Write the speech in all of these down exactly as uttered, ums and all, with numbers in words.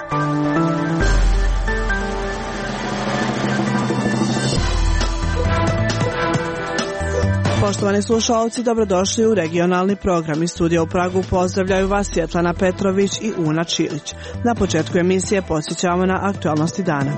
Poštovani slušalci, dobrodošli u regionalni program. Iz studija u Pragu pozdravljaju vas Svjetlana Petrović i Una Čilić. Na početku emisije podsjećamo na aktualnosti dana.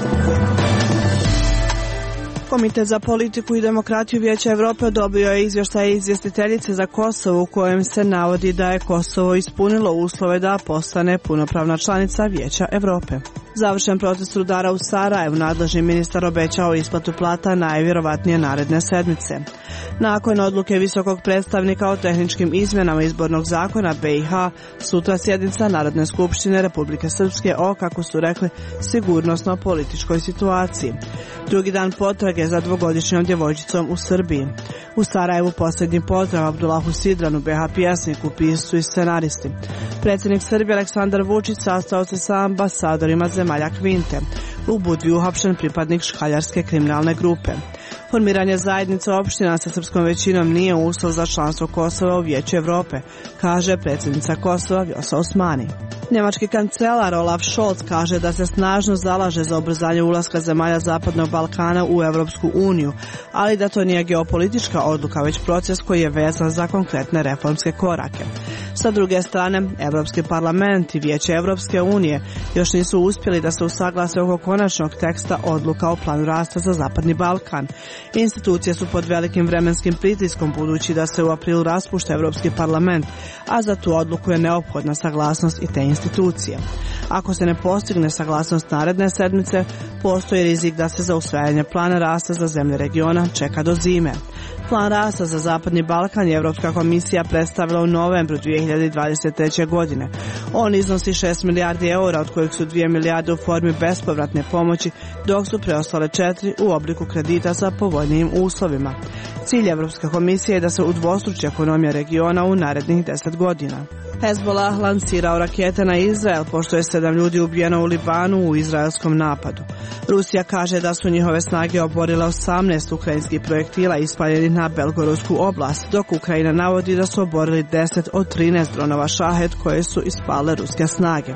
Komitet za politiku i demokratiju Vijeća Evrope odobrio je izvještaj izvjestiteljice za Kosovo u kojem se navodi da je Kosovo ispunilo uslove da postane punopravna članica Vijeća Evrope. Završen protest rudara u Sarajevu, nadležni ministar obećao isplatu plata najvjerovatnije naredne sedmice. Nakon odluke visokog predstavnika o tehničkim izmjenama izbornog zakona B i H, sutra sjednica Narodne skupštine Republike Srpske o, kako su rekli, sigurnosno-političkoj situaciji. Drugi dan potrage za dvogodišnjom djevojčicom u Srbiji. U Sarajevu posljednji pozdrav Abdulahu Sidranu, B H pjesniku, piscu i scenaristi. Predsjednik Srbije Aleksandar Vučić sastao se sa ambasadorima zemalja Kvinte. U Budvi uhapšen pripadnik škaljarske kriminalne grupe. Formiranje zajednice opština sa srpskom većinom nije uslov za članstvo Kosova u Vijeću Evrope, kaže predsjednica Kosova Vjosa Osmani. Njemački kancelar Olaf Scholz kaže da se snažno zalaže za ubrzanje ulaska zemalja Zapadnog Balkana u Europsku uniju, ali da to nije geopolitička odluka, već proces koji je vezan za konkretne reformske korake. Sa druge strane, Europski parlament i Vijeće Europske unije još nisu uspjeli da se usaglase oko konačnog teksta odluka o planu rasta za Zapadni Balkan. Institucije su pod velikim vremenskim pritiskom budući da se u aprilu raspušta Europski parlament, a za tu odluku je neophodna saglasnost i te institucije. Ako se ne postigne saglasnost naredne sedmice, postoji rizik da se za usvajanje plana rasta za zemlje regiona čeka do zime. Plan rasta za Zapadni Balkan je Europska komisija predstavila u novembru dvije hiljade dvadeset treće. godine. On iznosi šest milijardi eura, od kojih su dvije milijarde u formi bespovratne pomoći, dok su preostale četiri u obliku kredita sa povoljnijim uslovima. Cilj Europske komisije je da se udvostruči ekonomija regiona u narednih deset godina. Hezbollah lansirao rakete na Izrael, pošto je sedam ljudi ubijeno u Libanu u izraelskom napadu. Rusija kaže da su njihove snage oborile osamnaest ukrajinskih projektila ispaljenih na Belgorodsku oblast, dok Ukrajina navodi da su oborili deset od trinaest dronova Šahed koje su ispale ruske snage.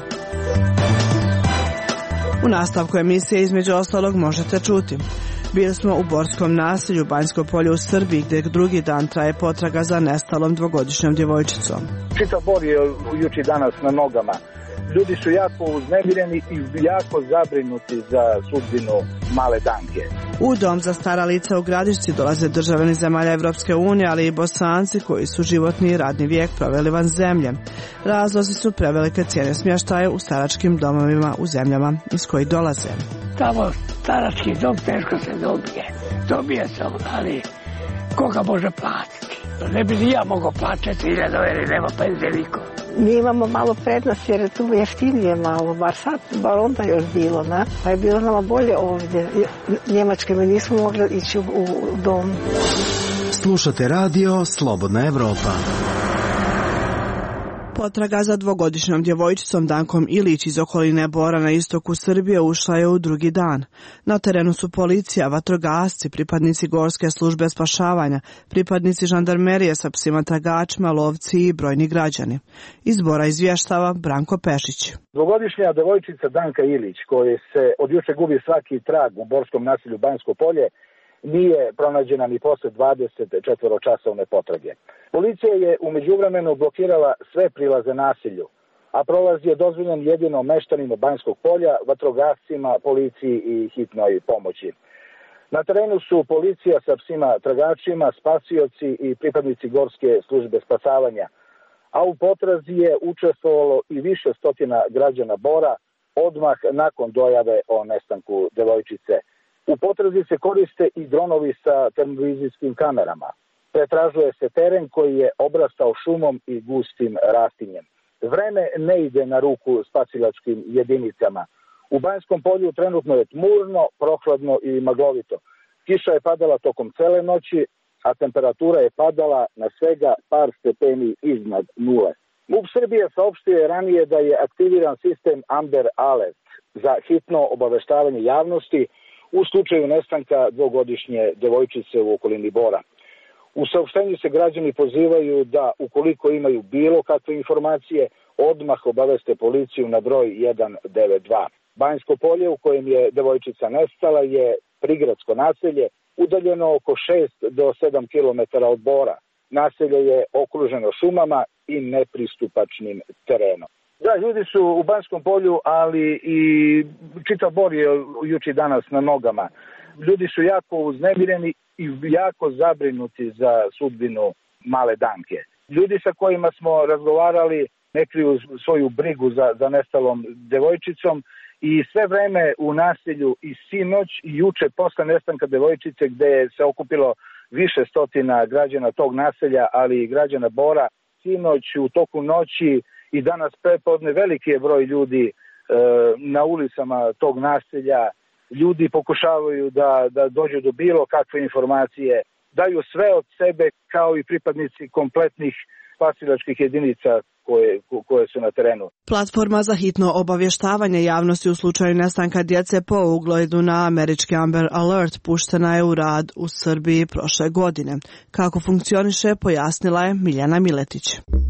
U nastavku emisije između ostalog možete čuti. Bili smo u Borskom naselju Banjsko polje u Srbiji, gdje drugi dan traje potraga za nestalom dvogodišnjom djevojčicom. Čitav Bor je juče danas na nogama. Ljudi su jako uznemireni i jako zabrinuti za sudbinu male Danke. U dom za stara lica u Gradišci dolaze državljani zemalja Evropske unije, ali i Bosanci koji su životni i radni vijek proveli van zemlje. Razlozi su prevelike cijene smještaja u staračkim domovima u zemljama iz kojih dolaze. Tamo starački dom teško se dobije. Dobije se on, ali koga može platiti? Ne bi ni ja mogao plaćati hiljadu jer nema penzijsko. Mi imamo malo prednost jer je tu jeftinije malo, bar sad, bar onda još bilo, ne? Pa je bilo nama bolje ovdje. Njemačke mi nismo mogli ići u, u dom. Slušate radio Slobodna Evropa. Potraga za dvogodišnjom djevojčicom Dankom Ilić iz okoline Bora na istoku Srbije ušla je u drugi dan. Na terenu su policija, vatrogasci, pripadnici Gorske službe spašavanja, pripadnici žandarmerije sa psima tragačima, lovci i brojni građani. Iz Bora izvještava Branko Pešić. Dvogodišnja djevojčica Danka Ilić, koja se od juče gubi svaki trag u borskom naselju Banjsko polje, nije pronađena ni posle dvadeset četveročasovne potrage. Policija je u međuvremenu blokirala sve prilaze naselju, a prolaz je dozvoljen jedino meštanima Banjskog polja, vatrogascima, policiji i hitnoj pomoći. Na terenu su policija sa psima tragačima, spasioci i pripadnici Gorske službe spasavanja, a u potrazi je učestvovalo i više stotina građana Bora odmah nakon dojave o nestanku devojčice. U potrazi se koriste i dronovi sa termovizijskim kamerama. Pretražuje se teren koji je obrastao šumom i gustim rastinjem. Vreme ne ide na ruku spasilačkim jedinicama. U Banjskom polju trenutno je tmurno, prohladno i maglovito. Kiša je padala tokom cele noći, a temperatura je padala na svega par stepeni iznad nule. MUP Srbije saopštio je ranije da je aktiviran sistem Amber Alert za hitno obaveštavanje javnosti u slučaju nestanka dvogodišnje devojčice u okolini Bora. U saopštenju se građani pozivaju da, ukoliko imaju bilo kakve informacije odmah obaveste policiju na broj jedan devet dva. Banjsko polje u kojem je devojčica nestala je prigradsko naselje, udaljeno oko šest do sedam kilometara od Bora. Naselje je okruženo šumama i nepristupačnim terenom. Da, ljudi su u Banjskom polju, ali i čitav Bor je juče danas na nogama. Ljudi su jako uznemireni i jako zabrinuti za sudbinu male Danke. Ljudi sa kojima smo razgovarali ne kriju svoju brigu za, za nestalom devojčicom i sve vreme u naselju i sinoć i juče posle nestanka devojčice gde se okupilo više stotina građana tog naselja, ali i građana Bora, sinoć u toku noći i danas prepodne veliki je broj ljudi e, na ulicama tog naselja. Ljudi pokušavaju da, da dođu do bilo kakve informacije, daju sve od sebe kao i pripadnici kompletnih spasilačkih jedinica koje, koje su na terenu. Platforma za hitno obavještavanje javnosti u slučaju nestanka djece po ugledu na američki Amber Alert puštena je u rad u Srbiji prošle godine. Kako funkcioniše, pojasnila je Miljana Miletić.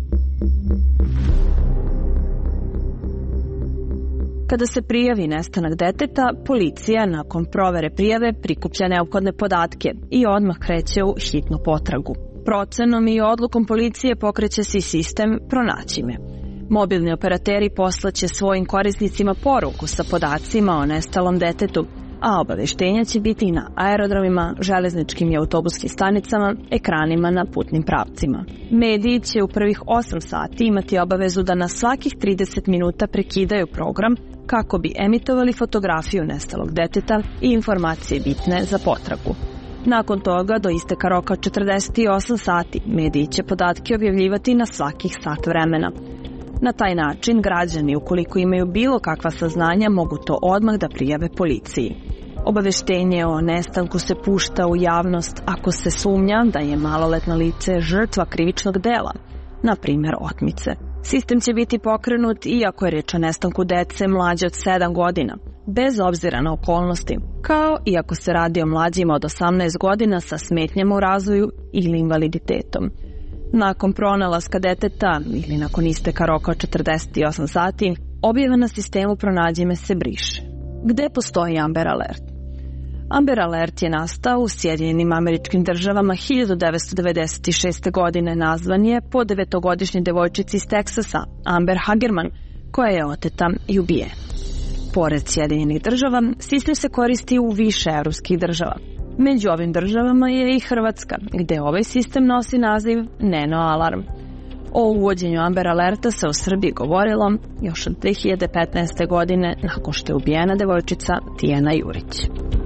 Kada se prijavi nestanak deteta, policija nakon provere prijave prikuplja neophodne podatke i odmah kreće u hitnu potragu. Procenom i odlukom policije pokreće se i sistem Pronaći me. Mobilni operateri poslaće svojim korisnicima poruku sa podacima o nestalom detetu, a obaveštenja će biti i na aerodromima, železničkim i autobuskim stanicama, ekranima na putnim pravcima. Mediji će u prvih osam sati imati obavezu da na svakih trideset minuta prekidaju program kako bi emitovali fotografiju nestalog deteta i informacije bitne za potragu. Nakon toga, do isteka roka četrdeset osam sati, mediji će podatke objavljivati na svakih sat vremena. Na taj način, građani, ukoliko imaju bilo kakva saznanja, mogu to odmah da prijave policiji. Obaveštenje o nestanku se pušta u javnost ako se sumnja da je maloletno lice žrtva krivičnog dela, na primjer otmice. Sistem će biti pokrenut i ako je reč o nestanku dece mlađe od sedam godina, bez obzira na okolnosti, kao i ako se radi o mlađima od osamnaest godina sa smetnjama u razvoju ili invaliditetom. Nakon pronalaska deteta ili nakon isteka roka od četrdeset osam sati, objava na sistemu Pronađi me se briše. Gde postoji Amber Alert? Amber Alert je nastao u Sjedinjenim Američkim Državama hiljadu devetsto devedeset šeste. godine. Nazvan je po devetogodišnjoj devojčici iz Teksasa, Amber Hagerman, koja je oteta i ubijena. Pored Sjedinjenih Država, sistem se koristi u više evropskih država. Među ovim državama je i Hrvatska, gde ovaj sistem nosi naziv Neno Alarm. O uvođenju Amber Alerta se u Srbiji govorilo još od dve hiljade petnaeste. godine nakon što je ubijena devojčica Tijana Jurić.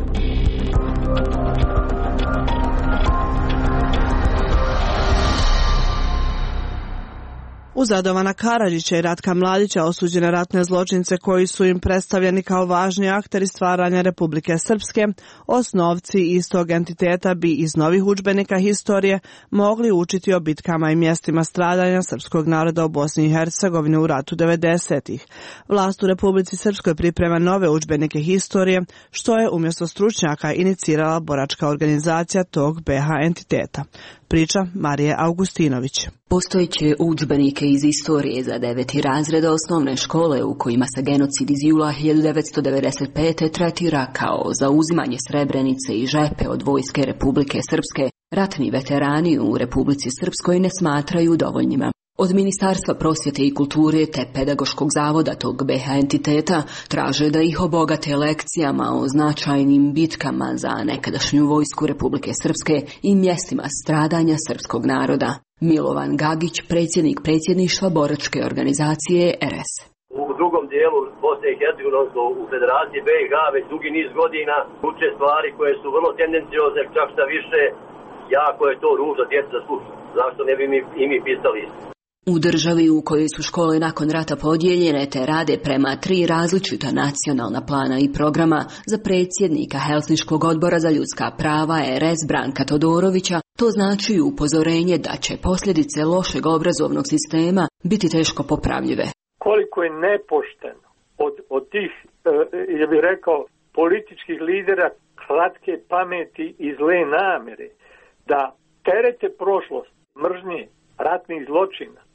Uz Radovana Karadžića i Ratka Mladića, osuđene ratne zločince koji su im predstavljeni kao važni akteri stvaranja Republike Srpske, osnovci istog entiteta bi iz novih udžbenika historije mogli učiti o bitkama i mjestima stradanja srpskog naroda u Bosni i Hercegovini u ratu devedesetih. Vlast u Republici Srpskoj priprema nove udžbenike historije, što je umjesto stručnjaka inicirala boračka organizacija tog be ha entiteta. Priča Marije Augustinović. Postojeće udžbenike iz istorije za deveti razred osnovne škole u kojima se genocid iz jula hiljadu devetsto devedeset pete. tretira kao zauzimanje Srebrenice i Žepe od vojske Republike Srpske, ratni veterani u Republici Srpskoj ne smatraju dovoljnima. Od Ministarstva prosvjete i kulture te Pedagoškog zavoda tog be ha entiteta traže da ih obogate lekcijama o značajnim bitkama za nekadašnju vojsku Republike Srpske i mjestima stradanja srpskog naroda. Milovan Gagić, predsjednik predsjedništva boračke organizacije er es. U drugom dijelu Bosne i Hercegovine, u Federaciji be i ha već dugi niz godina uče stvari koje su vrlo tendenciozne, čak šta više, jako je to ružno djeca da sluša. Zašto ne bi mi, i mi pisali isto? U državi u kojoj su škole nakon rata podijeljene te rade prema tri različita nacionalna plana i programa, za predsjednika Helsinškog odbora za ljudska prava er es Branka Todorovića, to znači upozorenje da će posljedice lošeg obrazovnog sistema biti teško popravljive. Koliko je nepošteno od, od tih, eh, ja bih rekao, političkih lidera kratke pameti i zle namjere, da terete prošlost, mržnje, ratnih zločina,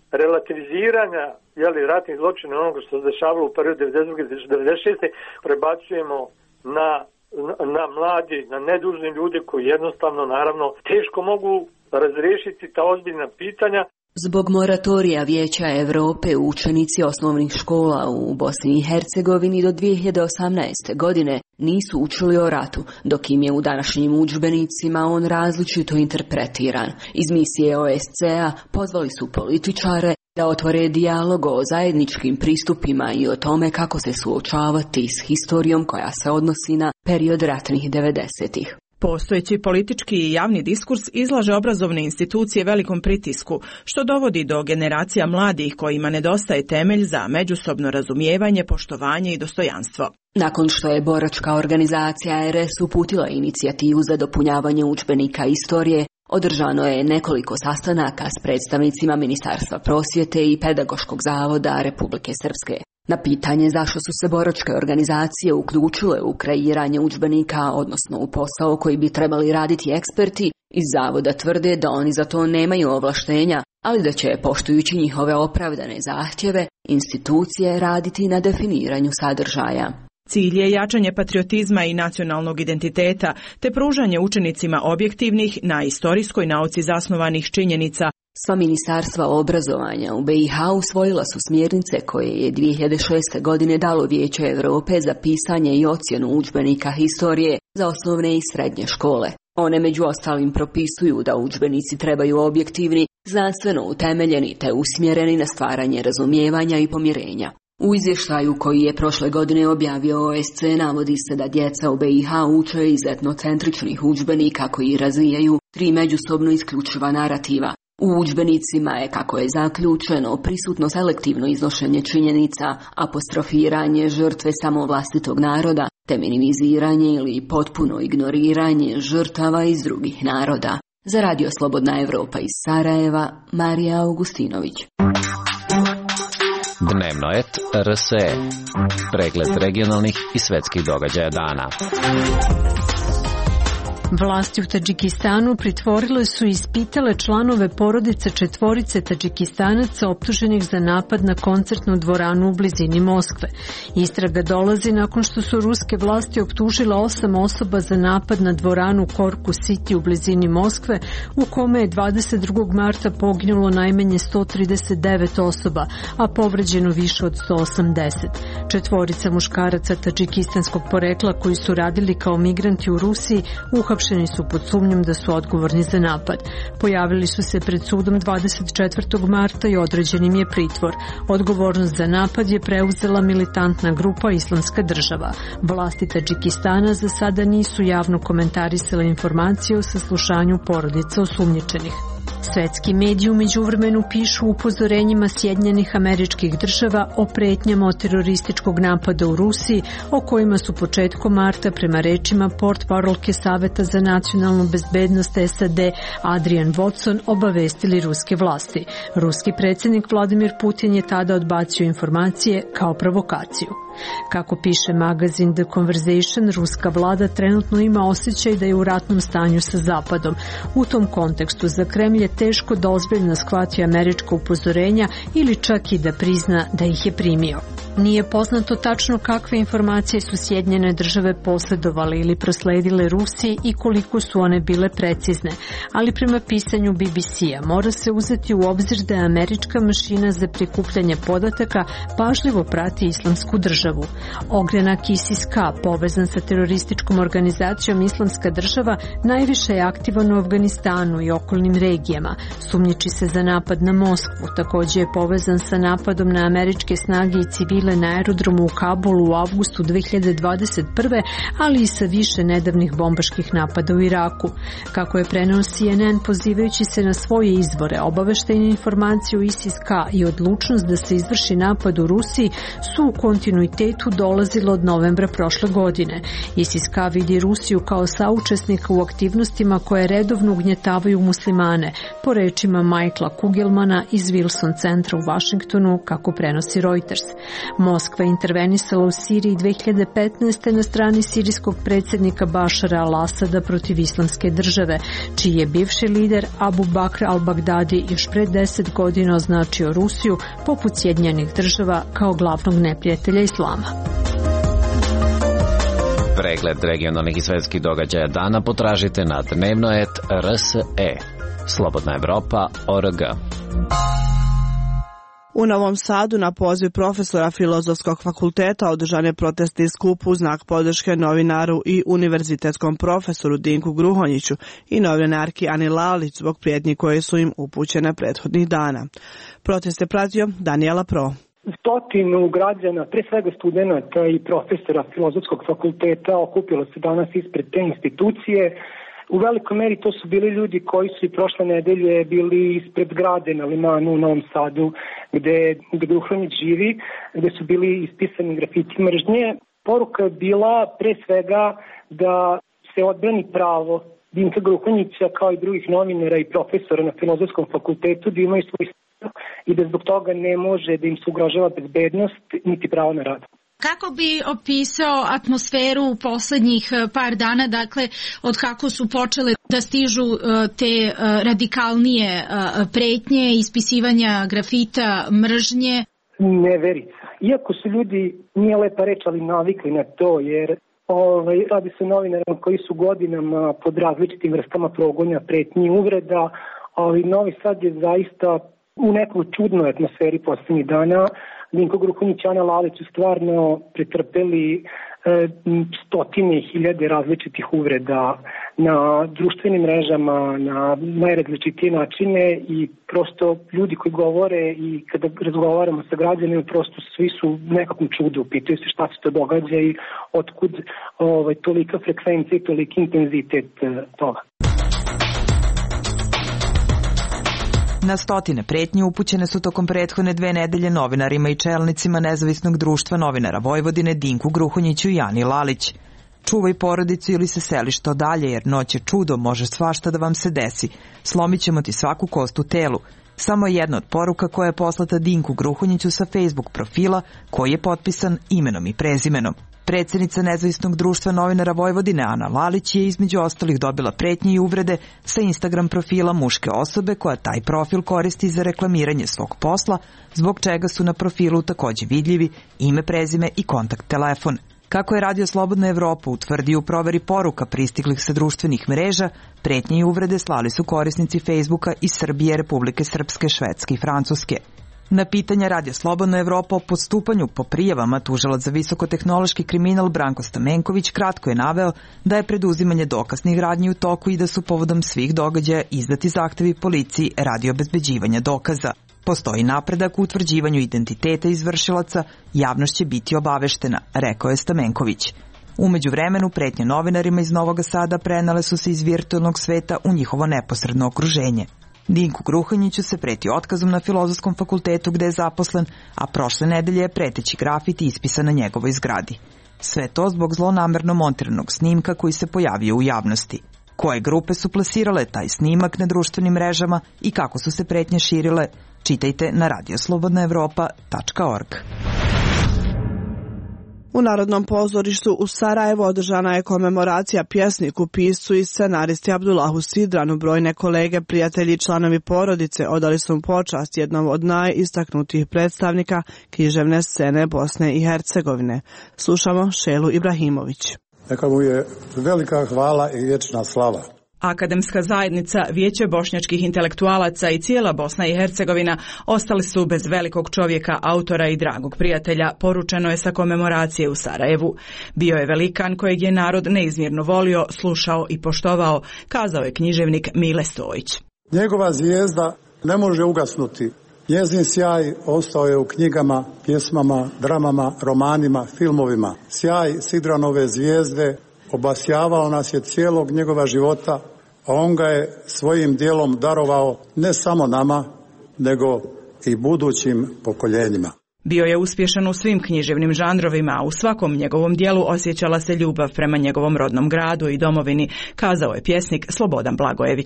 relativiziranja jeli, ratnih zločina onoga što se dešavalo u periodu devedeset druge do devedeset šeste prebacujemo na, na, na mladi, na nedužni ljude koji jednostavno, naravno, teško mogu razriješiti ta ozbiljna pitanja. Zbog moratorija Vijeća Europe učenici osnovnih škola u Bosni i Hercegovini do dvije hiljade osamnaeste. godine nisu učili o ratu, dok im je u današnjim udžbenicima on različito interpretiran. Iz misije O S C-a pozvali su političare da otvore dijalog o zajedničkim pristupima i o tome kako se suočavati s historijom koja se odnosi na period ratnih devedesetih. Postojeći politički i javni diskurs izlaže obrazovne institucije velikom pritisku, što dovodi do generacija mladih kojima nedostaje temelj za međusobno razumijevanje, poštovanje i dostojanstvo. Nakon što je boračka organizacija R S uputila inicijativu za dopunjavanje udžbenika istorije, održano je nekoliko sastanaka s predstavnicima Ministarstva prosvjete i Pedagoškog zavoda Republike Srpske. Na pitanje zašto su se boračke organizacije uključile u kreiranje udžbenika, odnosno u posao koji bi trebali raditi eksperti, iz zavoda tvrde da oni za to nemaju ovlaštenja, ali da će, poštujući njihove opravdane zahtjeve, institucije raditi na definiranju sadržaja. Cilj je jačanje patriotizma i nacionalnog identiteta, te pružanje učenicima objektivnih, na istorijskoj nauci zasnovanih činjenica. Sva ministarstva obrazovanja u B i H usvojila su smjernice koje je dvije hiljade šeste. godine dalo Vijeće Europe za pisanje i ocjenu udžbenika historije za osnovne i srednje škole. One među ostalim propisuju da udžbenici trebaju objektivni, znanstveno utemeljeni te usmjereni na stvaranje razumijevanja i pomirenja. U izvještaju koji je prošle godine objavio O S C navodi se da djeca u B i H uče iz etnocentričnih udžbenika koji razvijaju tri međusobno isključiva narativa. U udžbenicima je, kako je zaključeno, prisutno selektivno iznošenje činjenica, apostrofiranje žrtve samo vlastitog naroda, te minimiziranje ili potpuno ignoriranje žrtava iz drugih naroda. Za Radio Slobodna Evropa iz Sarajeva, Marija Augustinović. Dnevno et R S E. Pregled regionalnih i svetskih događaja dana. Vlasti u Tadžikistanu pritvorile su i ispitale članove porodice četvorice Tadžikistanaca optuženih za napad na koncertnu dvoranu u blizini Moskve. Istraga dolazi nakon što su ruske vlasti optužile osam osoba za napad na dvoranu Korku City u blizini Moskve, u kome je dvadeset drugog marta poginulo najmanje sto trideset devet osoba, a povređeno više od sto osamdeset. Četvorica muškaraca tadžikistanskog porekla koji su radili kao migranti u Rusiji uhapšeni su pod sumnjom da su odgovorni za napad. Pojavili su se pred sudom dvadeset četvrtog marta i određen im je pritvor. Odgovornost za napad je preuzela militantna grupa Islamska država. Vlasti Tadžikistana za sada nisu javno komentarisale informacije o saslušanju porodica osumnjičenih. Svetski mediji u međuvremenu pišu upozorenjima Sjedinjenih Američkih Država o pretnjama od terorističkog napada u Rusiji, o kojima su početkom marta prema rečima portparolke Saveta za nacionalnu bezbednost S A D Adrian Watson obavestili ruske vlasti. Ruski predsjednik Vladimir Putin je tada odbacio informacije kao provokaciju. Kako piše magazin The Conversation, ruska vlada trenutno ima osjećaj da je u ratnom stanju sa Zapadom. U tom kontekstu za Kremlj je teško da ozbiljno shvati američka upozorenja ili čak i da prizna da ih je primio. Nije poznato tačno kakve informacije su Sjedinjene države posredovale ili prosledile Rusiji i koliko su one bile precizne, ali prema pisanju B B C-a mora se uzeti u obzir da je američka mašina za prikupljanje podataka pažljivo prati Islamsku državu. Ogranak ISIS-K, povezan sa terorističkom organizacijom Islamska država, najviše je aktivan u Afganistanu i okolnim regijama. Sumnjiči se za napad na Moskvu, također je povezan sa napadom na američke snage i civile na aerodromu u Kabulu u avgustu dve hiljade dvadeset prve. ali i sa više nedavnih bombaških napada u Iraku. Kako je preneo C N N pozivajući se na svoje izvore, obaveštajne informacije o ISIS-K i odlučnost da se izvrši napad u Rusiji su u kontinuitetu dolazile od novembra prošle godine. ISIS-K vidi Rusiju kao saučesnika u aktivnostima koje redovno ugnjetavaju muslimane, po rečima Michaela Kugelmana iz Wilson centra u Vašingtonu, kako prenosi Reuters. Moskva je intervenisala u Siriji dve hiljade petnaeste. na strani sirijskog predsjednika Bašara al-Asada protiv islamske države, čiji je bivši lider Abu Bakr al-Baghdadi još pre deset godina označio Rusiju, poput Sjedinjenih država, kao glavnog neprijatelja islama. Pregled regionalnih i svetskih događaja dana potražite na dnevno et er es e. Slobodna Evropa точка org. U Novom Sadu na poziv profesora Filozofskog fakulteta održan je protestni skup u znak podrške novinaru i univerzitetskom profesoru Dinku Gruhonjiću i novinarki Ani Lalić zbog prijetnji koje su im upućene prethodnih dana. Protest je pratio Danijela Pro. Stotinu građana, pre svega studenta i profesora Filozofskog fakulteta, okupilo se danas ispred te institucije. U velikoj meri to su bili ljudi koji su i prošle nedelje bili ispred zgrade na Limanu u Novom Sadu, gde, gde Gruhonjić živi, gde su bili ispisani grafiti mržnje. Poruka je bila pre svega da se odbrani pravo Dinka Gruhonjića kao i drugih novinara i profesora na Filozofskom fakultetu da imaju svoj i da zbog toga ne može da im se ugrožava bezbednost niti pravo na rad. Kako bi opisao atmosferu u poslednjih par dana, dakle, od kako su počele da stižu te radikalnije pretnje, ispisivanja grafita, mržnje? Neverica. Iako su ljudi, nije lepa reč, ali navikli na to, jer ovaj, radi se o novinarima koji su godinama pod različitim vrstama progonja, pretnji i uvreda, ali Novi Sad je zaista u nekoj čudnoj atmosferi poslednjih dana. Dinko Gruhonjić i Ana Lalić su stvarno pretrpeli e, stotine i hiljade različitih uvreda na društvenim mrežama, na najrazličitije načine i prosto ljudi koji govore i kada razgovaramo sa građanima, prosto svi su nekakvom čudu, pitaju se šta se to događa i otkud ovaj, tolika frekvencija i toliki intenzitet e, toga. Na stotine pretnje upućene su tokom prethodne dve nedelje novinarima i čelnicima Nezavisnog društva novinara Vojvodine Dinku Gruhonjiću i Ani Lalić. Čuvaj porodicu ili se seli što dalje, jer noć je čudo, može svašta da vam se desi. Slomit ćemo ti svaku kost u telu. Samo jedna od poruka koja je poslata Dinku Gruhonjiću sa Facebook profila, koji je potpisan imenom i prezimenom. Predsjednica Nezavisnog društva novinara Vojvodine Ana Lalić je između ostalih dobila pretnje i uvrede sa Instagram profila muške osobe koja taj profil koristi za reklamiranje svog posla, zbog čega su na profilu takođe vidljivi ime, prezime i kontakt telefon. Kako je Radio Slobodna Evropa utvrdio u proveri poruka pristiglih sa društvenih mreža, pretnje i uvrede slali su korisnici Facebooka iz Srbije, Republike Srpske, Švedske i Francuske. Na pitanja Radio Slobodna Evropa o postupanju po prijavama tužilac za visokotehnološki kriminal Branko Stamenković kratko je naveo da je preduzimanje dokaznih radnji u toku i da su povodom svih događaja izdati zahtevi policiji radi obezbeđivanja dokaza. Postoji napredak u utvrđivanju identiteta izvršilaca, javnost će biti obaveštena, rekao je Stamenković. Umeđu vremenu pretnje novinarima iz Novog Sada prenale su se iz virtualnog sveta u njihovo neposredno okruženje. Dinku Gruhonjiću se preti otkazom na Filozofskom fakultetu gde je zaposlen, a prošle nedelje je preteći grafit ispisan na njegovoj zgradi. Sve to zbog zlonamerno montiranog snimka koji se pojavio u javnosti. Koje grupe su plasirale taj snimak na društvenim mrežama i kako su se pretnje širile, čitajte na radio slobodna evropa tačka org. U Narodnom pozorištu u Sarajevu održana je komemoracija pjesniku, piscu i scenaristi Abdullahu Sidranu. Brojne kolege, prijatelji i članovi porodice odali su mu počast jednom od najistaknutijih predstavnika književne scene Bosne i Hercegovine. Slušamo Šelu Ibrahimović. Neka mu je velika hvala i vječna slava. Akademska zajednica, Vijeće bošnjačkih intelektualaca i cijela Bosna i Hercegovina ostali su bez velikog čovjeka, autora i dragog prijatelja, poručeno je sa komemoracije u Sarajevu. Bio je velikan kojeg je narod neizmjerno volio, slušao i poštovao, kazao je književnik Mile Stojić. Njegova zvijezda ne može ugasnuti. Njezin sjaj ostao je u knjigama, pjesmama, dramama, romanima, filmovima. Sjaj Sidranove zvijezde obasjavao nas je cijelog njegova života, a on ga je svojim dijelom darovao ne samo nama, nego i budućim pokoljenjima. Bio je uspješan u svim književnim žanrovima, a u svakom njegovom dijelu osjećala se ljubav prema njegovom rodnom gradu i domovini, kazao je pjesnik Slobodan Blagojević.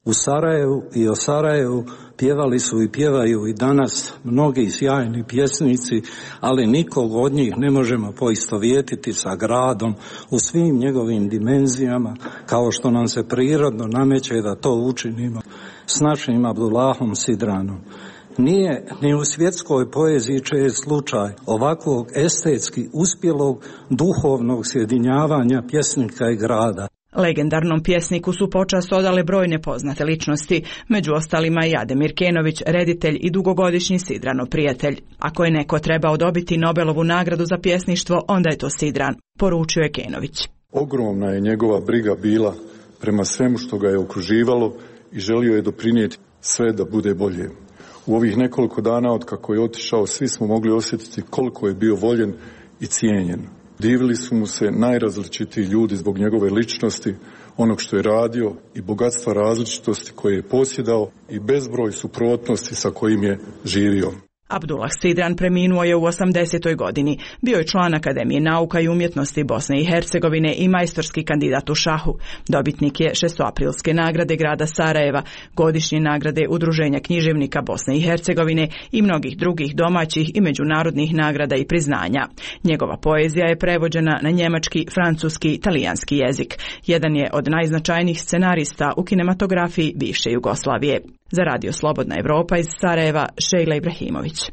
U Sarajevu i o Sarajevu pjevali su i pjevaju i danas mnogi sjajni pjesnici, ali nikog od njih ne možemo poistovjetiti sa gradom u svim njegovim dimenzijama, kao što nam se prirodno nameće da to učinimo s našim Abdullahom Sidranom. Nije ni u svjetskoj poeziji čest slučaj ovakvog estetski uspjelog duhovnog sjedinjavanja pjesnika i grada. Legendarnom pjesniku su počast odale brojne poznate ličnosti, među ostalima i Ademir Kenović, reditelj i dugogodišnji Sidranov prijatelj. Ako je neko trebao dobiti Nobelovu nagradu za pjesništvo, onda je to Sidran, poručio je Kenović. Ogromna je njegova briga bila prema svemu što ga je okruživalo i želio je doprinijeti sve da bude bolje. U ovih nekoliko dana od kako je otišao, svi smo mogli osjetiti koliko je bio voljen i cijenjen. Divili su mu se najrazličitiji ljudi zbog njegove ličnosti, onog što je radio i bogatstva različitosti koje je posjedao i bezbroj suprotnosti sa kojim je živio. Abdullah Sidran preminuo je u osamdesetoj godini. Bio je član Akademije nauka i umjetnosti Bosne i Hercegovine i majstorski kandidat u šahu. Dobitnik je šestoaprilske nagrade grada Sarajeva, godišnje nagrade Udruženja književnika Bosne i Hercegovine i mnogih drugih domaćih i međunarodnih nagrada i priznanja. Njegova poezija je prevođena na njemački, francuski i talijanski jezik. Jedan je od najznačajnijih scenarista u kinematografiji bivše Jugoslavije. Za Radio Slobodna Evropa iz Sarajeva, Šejla Ibrahimović.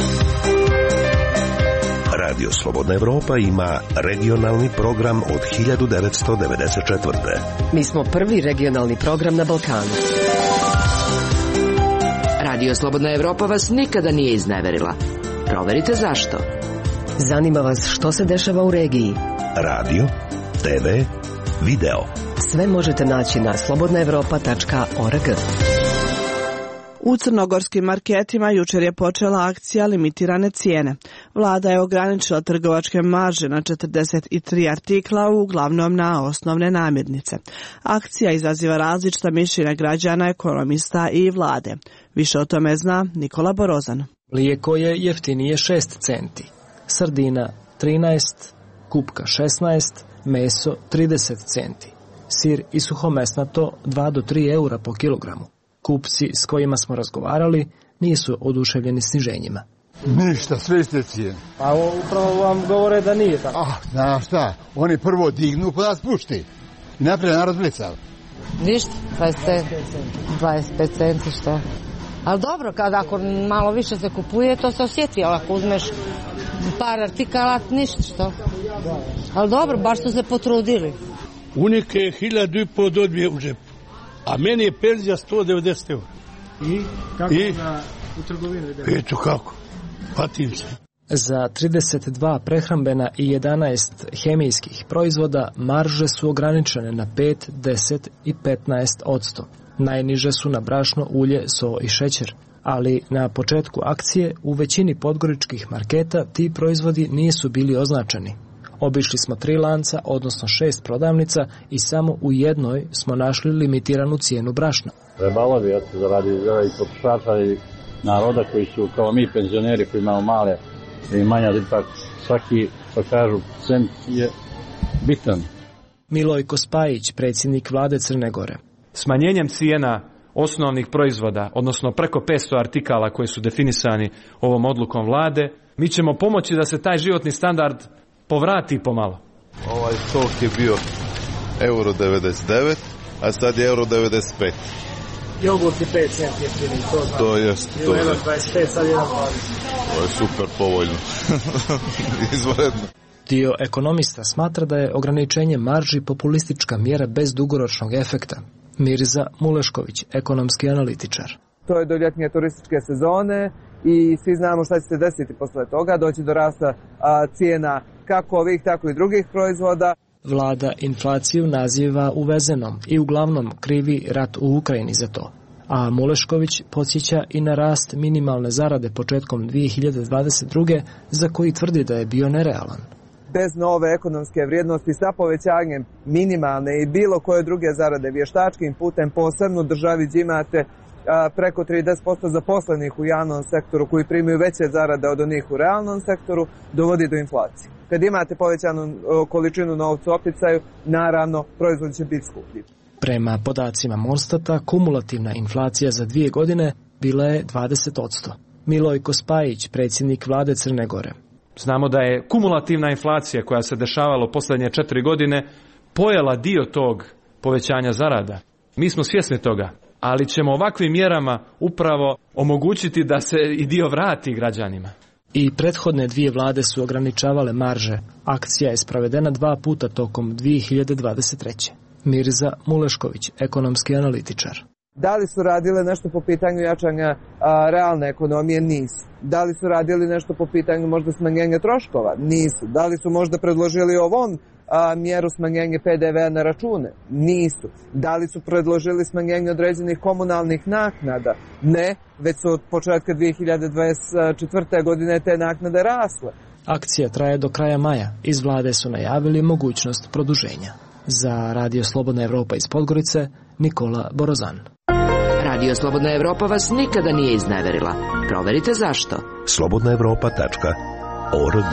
Radio Slobodna Evropa ima regionalni program od hiljadu devetsto devedeset četvrte. Mi smo prvi regionalni program na Balkanu. Radio Slobodna Evropa vas nikada nije izneverila. Proverite zašto. Zanima vas što se dešava u regiji. Radio, te ve, video. Sve možete naći na slobodna evropa tačka org. U crnogorskim marketima jučer je počela akcija limitirane cijene. Vlada je ograničila trgovačke marže na četrdeset tri artikla, uglavnom na osnovne namirnice. Akcija izaziva različita mišljenja građana, ekonomista i vlade. Više o tome zna Nikola Borozan. Mlijeko je jeftinije šest centi, sardina trinaest, kupka šesnaest, meso trideset centi, sir i suhomesnato dva do tri eura po kilogramu. Kupci s kojima smo razgovarali nisu oduševljeni sniženjima. Ništa, sve iste cijene. Pa upravo vam govore da nije tako. Ah, znaš šta, oni prvo dignu pa nas pušti i naprijed narod blicao. Ništa, dvadeset pet centi što. Ali dobro, kada ako malo više se kupuje, to se osjeti, ali ako uzmeš par artikala, ništa što. Ali dobro, baš su se potrudili. Unike je hiljadu i pol odbije u džepu. A meni je penzija sto devedeset eura. I kako I, na, u trgovini? Eto kako, patim se. Za trideset dva prehrambena i jedanaest hemijskih proizvoda marže su ograničene na pet, deset i petnaest odsto. Najniže su na brašno, ulje, so i šećer. Ali na početku akcije u većini podgoričkih marketa ti proizvodi nisu bili označeni. Obišli smo tri lanca, odnosno šest prodavnica i samo u jednoj smo našli limitiranu cijenu brašna. Trebalo bi se zaradi i potrošača i naroda koji su kao mi penzioneri koji imamo male imanja, ipak svaki, što kažu, cent je bitan. Milojko Spajić, predsjednik vlade Crne Gore. Smanjenjem cijena osnovnih proizvoda, odnosno preko petsto artikala koji su definisani ovom odlukom vlade, mi ćemo pomoći da se taj životni standard povrati pomalo. Ovaj sok je bio euro devedeset devet, a sad je euro devedeset pet. Jogurt je pet centi jeftini, to znam. To jest, to je. dvadeset pet, sad jedan dvadeset. Ovo je super povoljno. Izvanredno. Dio ekonomista smatra da je ograničenje marži populistička mjera bez dugoročnog efekta. Mirza Mulešković, ekonomski analitičar. To je do ljetnje turističke sezone i svi znamo šta će se desiti posle toga, doći do rasta a, cijena kako ovih, tako i drugih proizvoda. Vlada inflaciju naziva uvezenom i uglavnom krivi rat u Ukrajini za to. A Mulešković podsjeća i na rast minimalne zarade početkom dvije hiljade dvadeset druge za koji tvrdi da je bio nerealan. Bez nove ekonomske vrijednosti sa povećanjem minimalne i bilo koje druge zarade vještačkim putem, posebno u državi gdje imate a, preko trideset posto zaposlenih u javnom sektoru koji primaju veće zarade od onih u realnom sektoru, dovodi do inflacije. Kad imate povećanu o, količinu novca u opticaju, naravno proizvod će biti skuplji. Prema podacima Monstata, kumulativna inflacija za dvije godine bila je dvadeset posto. Milojko Spajić, predsjednik vlade Crne Gore. Znamo da je kumulativna inflacija koja se dešavala u posljednje četiri godine pojela dio tog povećanja zarada. Mi smo svjesni toga, ali ćemo ovakvim mjerama upravo omogućiti da se i dio vrati građanima. I prethodne dvije vlade su ograničavale marže. Akcija je sprovedena dva puta tokom dvije hiljade dvadeset treće. Mirza Mulešković, ekonomski analitičar. Da li su radile nešto po pitanju jačanja a, realne ekonomije? Nisu. Da li su radili nešto po pitanju možda smanjenja troškova? Nisu. Da li su možda predložili ovom a, mjeru smanjenja P D V-a na račune? Nisu. Da li su predložili smanjenje određenih komunalnih naknada? Ne, već su od početka dvije hiljade dvadeset četvrte. godine te naknade rasle. Akcija traje do kraja maja. Iz vlade su najavili mogućnost produženja. Za Radio Slobodna Evropa iz Podgorice, Nikola Borozan. Radio Slobodna Evropa vas nikada nije izneverila. Proverite zašto. slobodna evropa tačka org.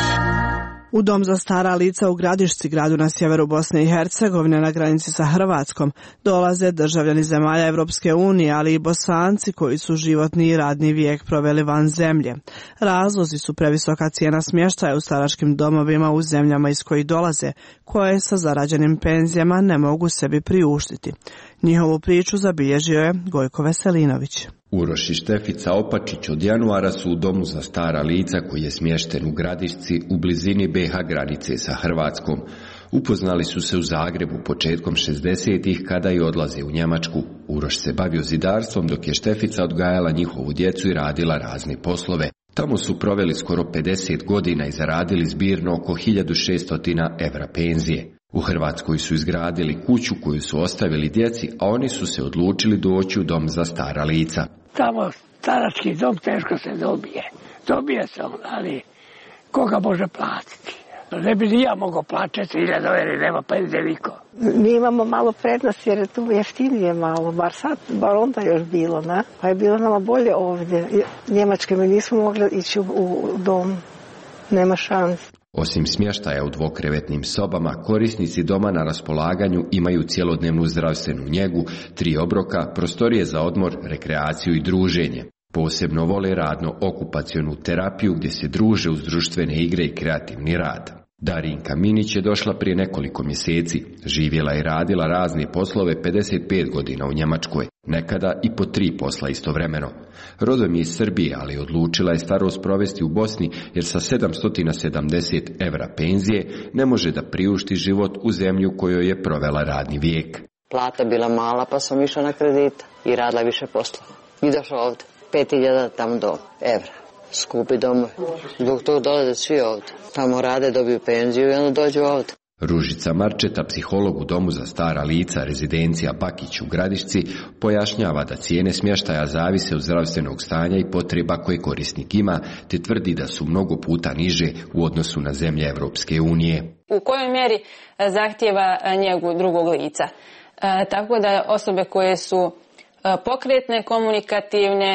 U dom za stara lica u Gradišci, gradu na sjeveru Bosne i Hercegovine na granici sa Hrvatskom, dolaze državljani zemalja Evropske unije, ali i Bosanci koji su životni i radni vijek proveli van zemlje. Razlozi su previsoka cijena smještaja u staračkim domovima u zemljama iz kojih dolaze, koje sa zarađenim penzijama ne mogu sebi priuštiti. Njihovu priču zabilježio je Gojko Veselinović. Uroš i Štefica Opačić od januara su u domu za stara lica koji je smješten u Gradišci u blizini B iH granice sa Hrvatskom. Upoznali su se u Zagrebu početkom šezdesetih kada je odlaze u Njemačku. Uroš se bavio zidarstvom dok je Štefica odgajala njihovu djecu i radila razne poslove. Tamo su proveli skoro pedeset godina i zaradili zbirno oko hiljadu šesto evra penzije. U Hrvatskoj su izgradili kuću koju su ostavili djeci, a oni su se odlučili doći u dom za stara lica. Tamo starački dom teško se dobije. Dobije se on, ali koga može platiti? Ne bi ni ja mogao plaćati, hiljada evra nema penzije niko. Mi imamo malo prednost jer je tu jeftinije malo, bar sad, bar onda još bilo, ne? Pa je bilo nama bolje ovdje. Njemačke mi nismo mogli ići u, u dom, nema šanse. Osim smještaja u dvokrevetnim sobama, korisnici doma na raspolaganju imaju cjelodnevnu zdravstvenu njegu, tri obroka, prostorije za odmor, rekreaciju i druženje. Posebno vole radno-okupacionu terapiju gdje se druže uz društvene igre i kreativni rad. Darinka Minić je došla prije nekoliko mjeseci. Živjela i radila razne poslove pedeset pet godina u Njemačkoj, nekada i po tri posla istovremeno. Rodom je iz Srbije, ali odlučila je starost provesti u Bosni jer sa sedamsto sedamdeset evra penzije ne može da priušti život u zemlji u kojoj je provela radni vijek. Plata bila mala pa sam išla na kredit i radila više poslova. I došla ovdje, pet hiljada tamo do evra. Skupi dom, zbog toga dolaze svi ovdje. Tamo rade, dobiju penziju i onda dođu ovdje. Ružica Marčeta, psiholog u domu za stara lica, rezidencija Bakić u Gradišci, pojašnjava da cijene smještaja zavise od zdravstvenog stanja i potreba koje korisnik ima, te tvrdi da su mnogo puta niže u odnosu na zemlje Evropske unije. U kojoj mjeri zahtjeva njegu drugog lica? E, tako da osobe koje su pokretne, komunikativne,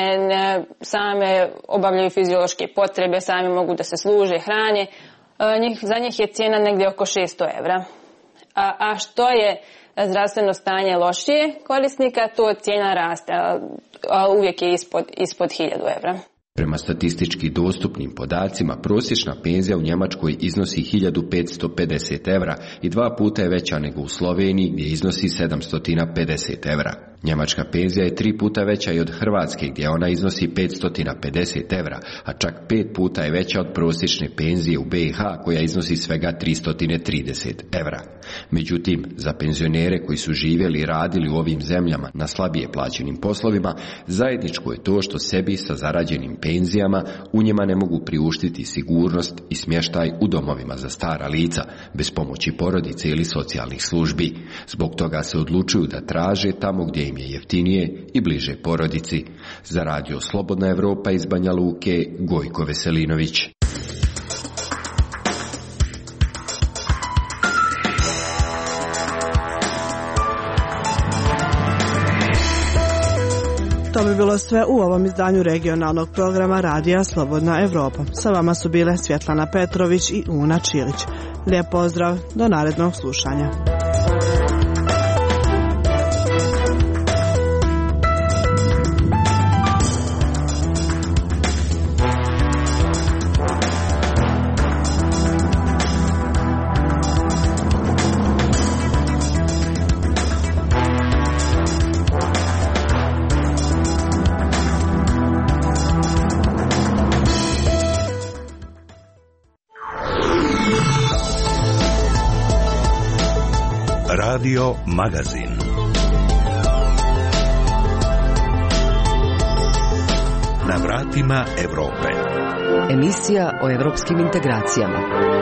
same obavljaju fiziološke potrebe, sami mogu da se služe, hrane. Njih, za njih je cijena negdje oko šesto evra. A, a što je zdravstveno stanje lošije korisnika, to cijena raste, a, a uvijek je ispod, ispod hiljadu evra. Prema statistički dostupnim podacima, prosječna penzija u Njemačkoj iznosi hiljadu petsto pedeset evra i dva puta je veća nego u Sloveniji gdje iznosi sedamsto pedeset evra. Njemačka penzija je tri puta veća i od Hrvatske gdje ona iznosi petsto pedeset evra, a čak pet puta je veća od prosječne penzije u B iH koja iznosi svega tristo trideset evra. Međutim, za penzionere koji su živjeli i radili u ovim zemljama na slabije plaćenim poslovima, zajedničko je to što sebi sa zarađenim penzijama u njima ne mogu priuštiti sigurnost i smještaj u domovima za stara lica, bez pomoći porodice ili socijalnih službi. Zbog toga se odlučuju da traže tamo gdje im je jeftinije i bliže porodici. Za Radio Slobodna Evropa iz Banja Luke, Gojko Veselinović. To bi bilo sve u ovom izdanju regionalnog programa Radija Slobodna Evropa. Sa vama su bile Svjetlana Petrović i Una Čilić. Lijep pozdrav, do narednog slušanja. Radio Magazin. Na vratima Evrope. Emisija o evropskim integracijama.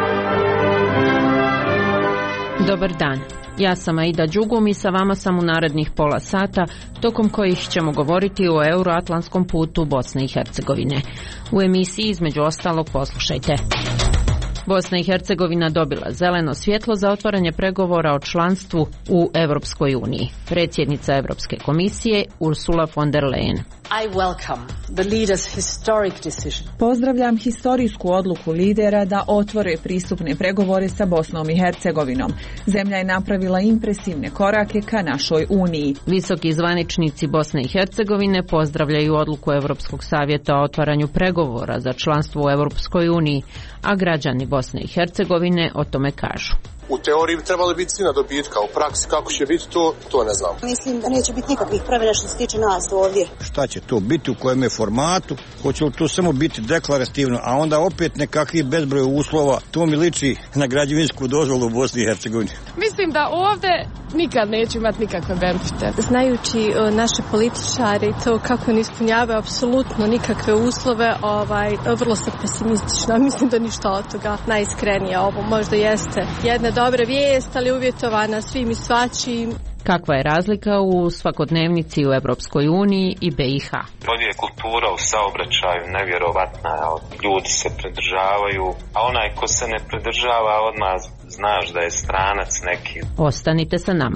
Dobar dan. Ja sam Aida Đugum i sa vama sam u narednih pola sata, tokom kojih ćemo govoriti o euroatlantskom putu Bosne i Hercegovine. U emisiji između ostalog poslušajte. Bosna i Hercegovina dobila zeleno svjetlo za otvaranje pregovora o članstvu u Europskoj uniji. Predsjednica Europske komisije Ursula von der Leyen. I welcome the leaders' historic decision. Pozdravljam historijsku odluku lidera da otvore pristupne pregovore sa Bosnom i Hercegovinom. Zemlja je napravila impresivne korake ka našoj uniji. Visoki zvaničnici Bosne i Hercegovine pozdravljaju odluku Europskog savjeta o otvaranju pregovora za članstvo u Europskoj uniji, a građani Bosne i Hercegovine o tome kažu. U teoriji bi trebali biti svi na dobitka, u praksi kako će biti to, to ne znam. Mislim da neće biti nikakvih promjena što se tiče nas ovdje. Šta će to biti, u kojem je formatu, hoće li to samo biti deklarativno, a onda opet nekakvi bezbroj uslova, to mi liči na građevinsku dozvolu u Bosni i Hercegovini. Mislim da ovdje nikad neću imati nikakve benefite. Znajući o, naše političare i to kako ne ispunjavaju apsolutno nikakve uslove, ovaj, vrlo sam pesimistična, mislim da ništa od toga najiskrenije. Ovo možda jeste jedna dobra vijest, ali uvjetovana svim i svačim. Kakva je razlika u svakodnevnici u Evropskoj uniji i be i ha? Ovdje je kultura u saobraćaju nevjerovatna, ljudi se pridržavaju, a onaj ko se ne pridržava odmah znaš da je stranac neki. Ostanite sa nama.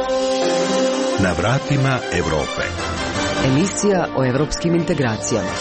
Na vratima Evrope. Emisija o evropskim integracijama.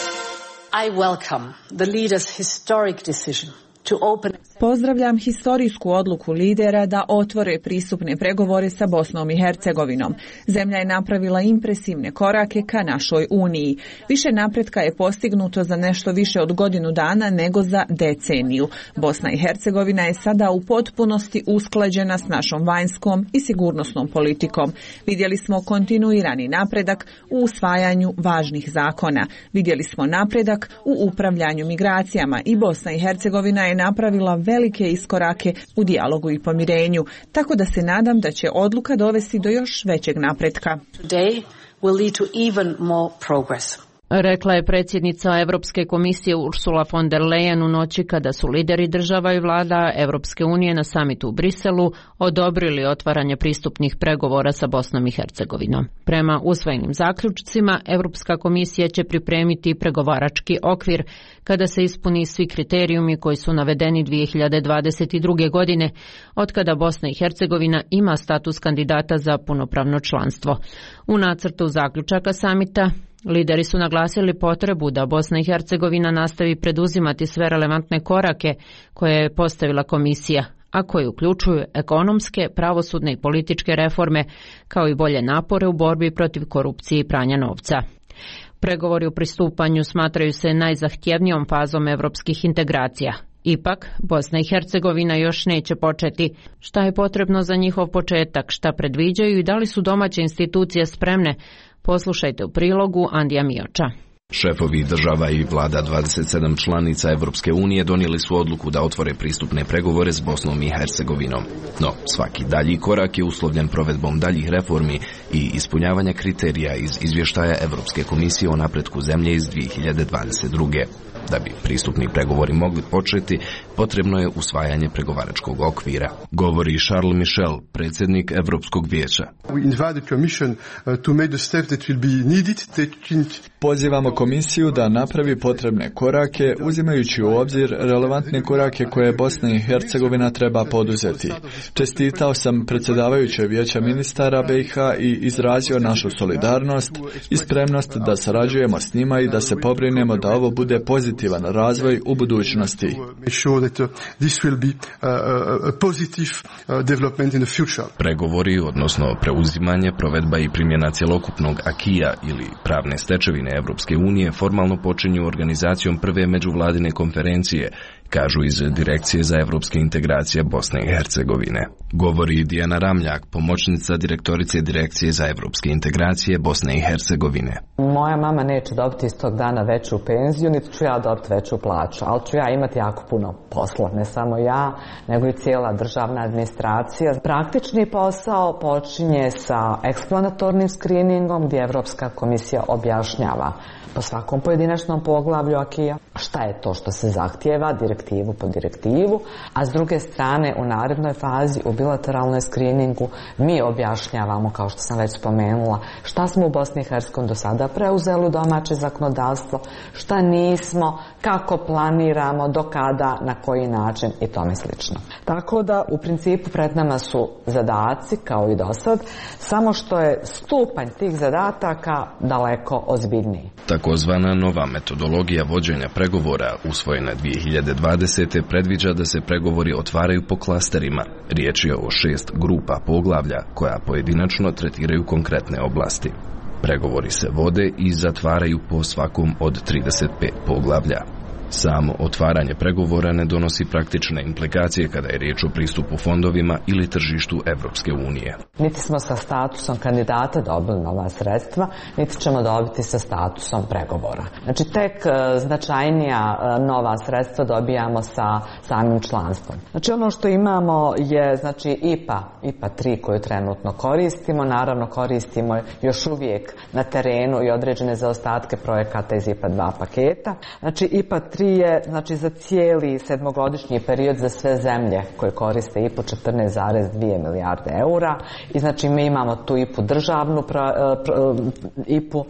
I welcome the leaders' historic decision to open. Pozdravljam historijsku odluku lidera da otvore pristupne pregovore sa Bosnom i Hercegovinom. Zemlja je napravila impresivne korake ka našoj uniji. Više napretka je postignuto za nešto više od godinu dana nego za deceniju. Bosna i Hercegovina je sada u potpunosti usklađena s našom vanjskom i sigurnosnom politikom. Vidjeli smo kontinuirani napredak u usvajanju važnih zakona. Vidjeli smo napredak u upravljanju migracijama i Bosna i Hercegovina je napravila velike iskorake u dijalogu i pomirenju, tako da se nadam da će odluka dovesti do još većeg napretka. Today will lead to even more progress. Rekla je predsjednica Europske komisije Ursula von der Leyen u noći kada su lideri država i vlada Europske unije na samitu u Briselu odobrili otvaranje pristupnih pregovora sa Bosnom i Hercegovinom. Prema usvojenim zaključcima, Europska komisija će pripremiti pregovarački okvir kada se ispuni svi kriterijumi koji su navedeni dvije hiljade dvadeset druge. godine, otkada Bosna i Hercegovina ima status kandidata za punopravno članstvo. U nacrtu zaključaka samita lideri su naglasili potrebu da Bosna i Hercegovina nastavi preduzimati sve relevantne korake koje je postavila komisija, a koje uključuju ekonomske, pravosudne i političke reforme, kao i bolje napore u borbi protiv korupcije i pranja novca. Pregovori u pristupanju smatraju se najzahtjevnijom fazom evropskih integracija. Ipak, Bosna i Hercegovina još neće početi. Šta je potrebno za njihov početak, šta predviđaju i da li su domaće institucije spremne? Poslušajte u prilogu Andija Mioča. Šefovi država i vlada dvadeset sedam članica Evropske unije donijeli su odluku da otvore pristupne pregovore s Bosnom i Hercegovinom. No, svaki dalji korak je uslovljen provedbom daljih reformi i ispunjavanja kriterija iz izvještaja Evropske komisije o napretku zemlje iz dvije hiljade dvadeset druge. Da bi pristupni pregovori mogli početi, potrebno je usvajanje pregovaračkog okvira, govori Charles Michel, predsjednik Evropskog vijeća. Pozivamo komisiju da napravi potrebne korake, uzimajući u obzir relevantne korake koje Bosna i Hercegovina treba poduzeti. Čestitao sam predsjedavajućoj vijeća ministara be i ha i izrazio našu solidarnost i spremnost da sarađujemo s njima i da se pobrinemo da ovo bude pozitivan razvoj u budućnosti. Pregovori, odnosno preuzimanje, provedba i primjena cjelokupnog akija ili pravne stečevine Evropske unije formalno počinju organizacijom prve međuvladine konferencije kažu iz Direkcije za evropske integracije Bosne i Hercegovine. Govori Dijana Ramljak, pomoćnica direktorice Direkcije za evropske integracije Bosne i Hercegovine. Moja mama neće dobiti iz tog dana veću penziju, niti ću ja dobiti veću plaću, ali ću ja imati jako puno posla, ne samo ja, nego i cijela državna administracija. Praktični posao počinje sa eksplanatornim screeningom gdje Evropska komisija objašnjava po svakom pojedinačnom poglavlju akija šta je to što se zahtijeva, direktivu po direktivu, a s druge strane u narednoj fazi u bilateralnoj screeningu mi objašnjavamo, kao što sam već spomenula, šta smo u Bosni i Hercegovini do sada preuzeli u domaće zakonodavstvo, šta nismo, kako planiramo, do kada, na koji način i tome slično. Tako da u principu pred nama su zadaci kao i do sad, samo što je stupanj tih zadataka daleko ozbiljniji. Takozvana nova metodologija vođenja pregovora usvojena dvije hiljade dvadesete. predviđa da se pregovori otvaraju po klasterima. Riječ je o šest grupa poglavlja koja pojedinačno tretiraju konkretne oblasti. Pregovori se vode i zatvaraju po svakom od trideset pet poglavlja. Samo otvaranje pregovora ne donosi praktične implikacije kada je riječ o pristupu fondovima ili tržištu Evropske unije. Niti smo sa statusom kandidata dobili nova sredstva, niti ćemo dobiti sa statusom pregovora. Znači tek značajnija nova sredstva dobijamo sa samim članstvom. Znači ono što imamo je znači I P A, I P A tri koju trenutno koristimo, naravno koristimo još uvijek na terenu i određene zaostatke projekata iz I P A dva paketa. Znači I P A tri je znači za cijeli sedmogodišnji period za sve zemlje koje koriste I P A četrnaest zarez dvije milijarde eura i znači mi imamo tu I P A državnu pra, pra, I P A,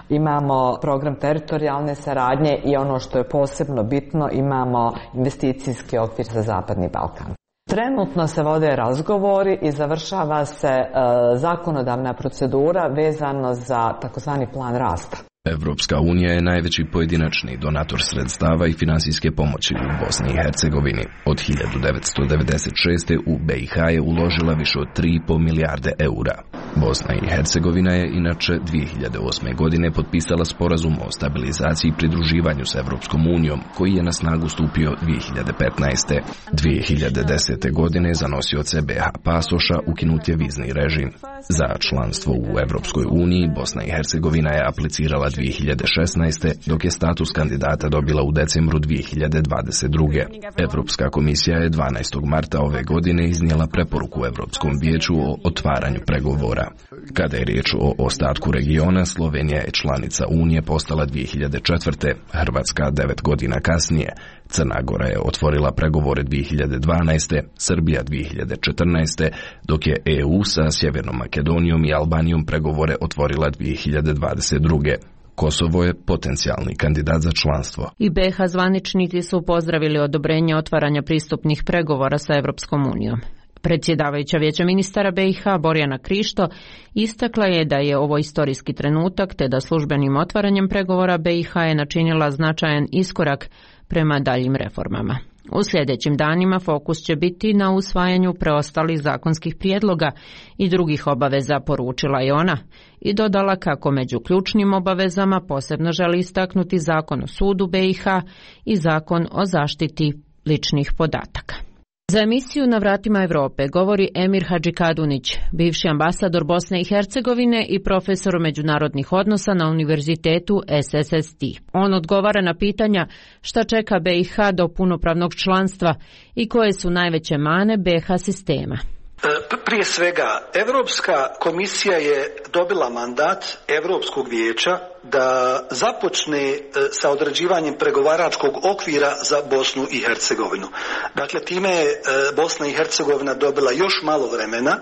imamo program teritorijalne saradnje i ono što je posebno bitno imamo investicijski okvir za Zapadni Balkan. Trenutno se vode razgovori i završava se e, zakonodavna procedura vezano za takozvani plan rasta. Evropska unija je najveći pojedinačni donator sredstava i finansijske pomoći u Bosni i Hercegovini. Od hiljadu devetsto devedeset šeste. u B i H je uložila više od tri i pol milijarde eura. Bosna i Hercegovina je inače dvije hiljade osme. godine potpisala sporazum o stabilizaciji i pridruživanju s Evropskom unijom, koji je na snagu stupio dvije hiljade petnaeste. dvije hiljade desete. godine za nosioce B H pasoša ukinut je vizni režim. Za članstvo u Evropskoj uniji Bosna i Hercegovina je aplicirala dvije hiljade šesnaeste. dok je status kandidata dobila u decembru dvije hiljade dvadeset druge. Evropska komisija je dvanaestog marta ove godine iznijela preporuku Evropskom vijeću o otvaranju pregovora. Kada je riječ o ostatku regiona, Slovenija je članica Unije postala dvije hiljade četvrte. Hrvatska devet godina kasnije. Crna Gora je otvorila pregovore dvije hiljade dvanaeste. Srbija dvije hiljade četrnaeste. dok je E U sa Sjevernom Makedonijom i Albanijom pregovore otvorila dvije hiljade dvadeset druge. Kosovo je potencijalni kandidat za članstvo. I B H zvaničnici su pozdravili odobrenje otvaranja pristupnih pregovora sa Evropskom unijom. Predsjedavajuća Vijeća ministara B i H Borjana Krišto istakla je da je ovo istorijski trenutak te da službenim otvaranjem pregovora B i H je načinila značajan iskorak prema daljim reformama. U sljedećim danima fokus će biti na usvajanju preostalih zakonskih prijedloga i drugih obaveza, poručila je ona, i dodala kako među ključnim obavezama posebno želi istaknuti Zakon o sudu B i H i Zakon o zaštiti ličnih podataka. Za emisiju Na vratima Europe govori Emir Hadžikadunić, bivši ambasador Bosne i Hercegovine i profesor međunarodnih odnosa na Univerzitetu S S S T. On odgovara na pitanja šta čeka B i H do punopravnog članstva i koje su najveće mane B i H sistema. Prije svega, Europska komisija je dobila mandat Europskog vijeća da započne sa određivanjem pregovaračkog okvira za Bosnu i Hercegovinu. Dakle, time je Bosna i Hercegovina dobila još malo vremena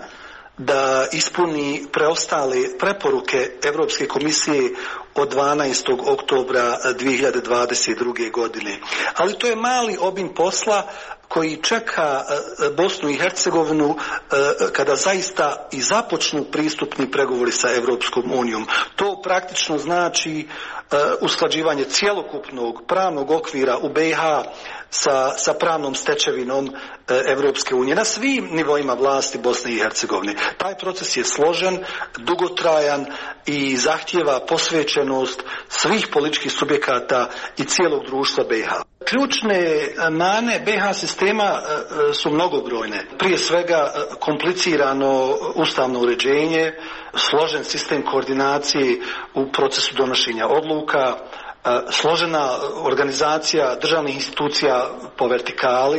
da ispuni preostale preporuke Europske komisije od dvanaestog oktobra dvije hiljade dvadeset druge. godine. Ali to je mali obim posla koji čeka Bosnu i Hercegovinu kada zaista i započnu pristupni pregovori sa Europskom unijom. To praktično znači usklađivanje cjelokupnog pravnog okvira u B i H sa, sa pravnom stečevinom Evropske unije na svim nivoima vlasti Bosne i Hercegovine. Taj proces je složen, dugotrajan i zahtijeva posvećenost svih političkih subjekata i cijelog društva B i H. Ključne mane B i H sistema su mnogobrojne. Prije svega komplicirano ustavno uređenje, složen sistem koordinacije u procesu donošenja odluka, složena organizacija državnih institucija po vertikali,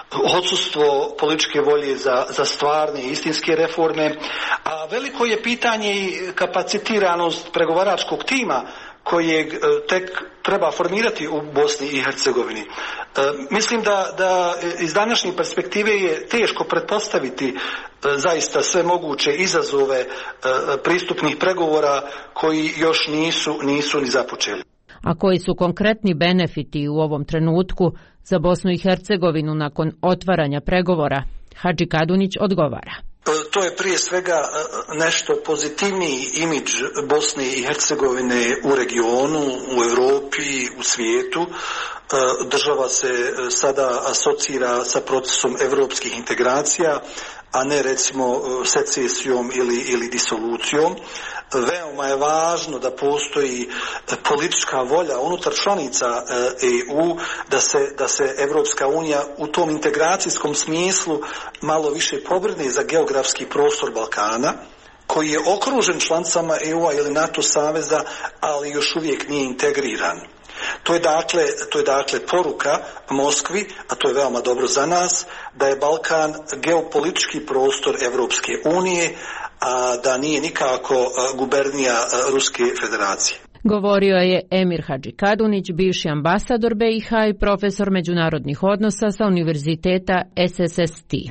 odsustvo političke volje za, za stvarne i istinske reforme, a veliko je pitanje i kapacitiranost pregovaračkog tima kojeg tek treba formirati u Bosni i Hercegovini. E, mislim da, da iz današnje perspektive je teško pretpostaviti e, zaista sve moguće izazove e, pristupnih pregovora koji još nisu, nisu ni započeli. A koji su konkretni benefiti u ovom trenutku za Bosnu i Hercegovinu nakon otvaranja pregovora? Hadži Kadunić odgovara. To je prije svega nešto pozitivniji imidž Bosne i Hercegovine u regionu, u Europi, u svijetu. Država se sada asocira sa procesom europskih integracija, a ne recimo secesijom ili, ili disolucijom. Veoma je važno da postoji politička volja unutar članica E U da se, da se Evropska unija u tom integracijskom smislu malo više pobrine za geografski prostor Balkana, koji je okružen članicama E U-a ili NATO saveza, ali još uvijek nije integriran. To je dakle, to je dakle poruka Moskvi, a to je veoma dobro za nas, da je Balkan geopolitički prostor Evropske unije, a da nije nikako gubernija Ruske federacije. Govorio je Emir Hadži Kadunić, bivši ambasador B i H i profesor međunarodnih odnosa sa Univerziteta S S S T.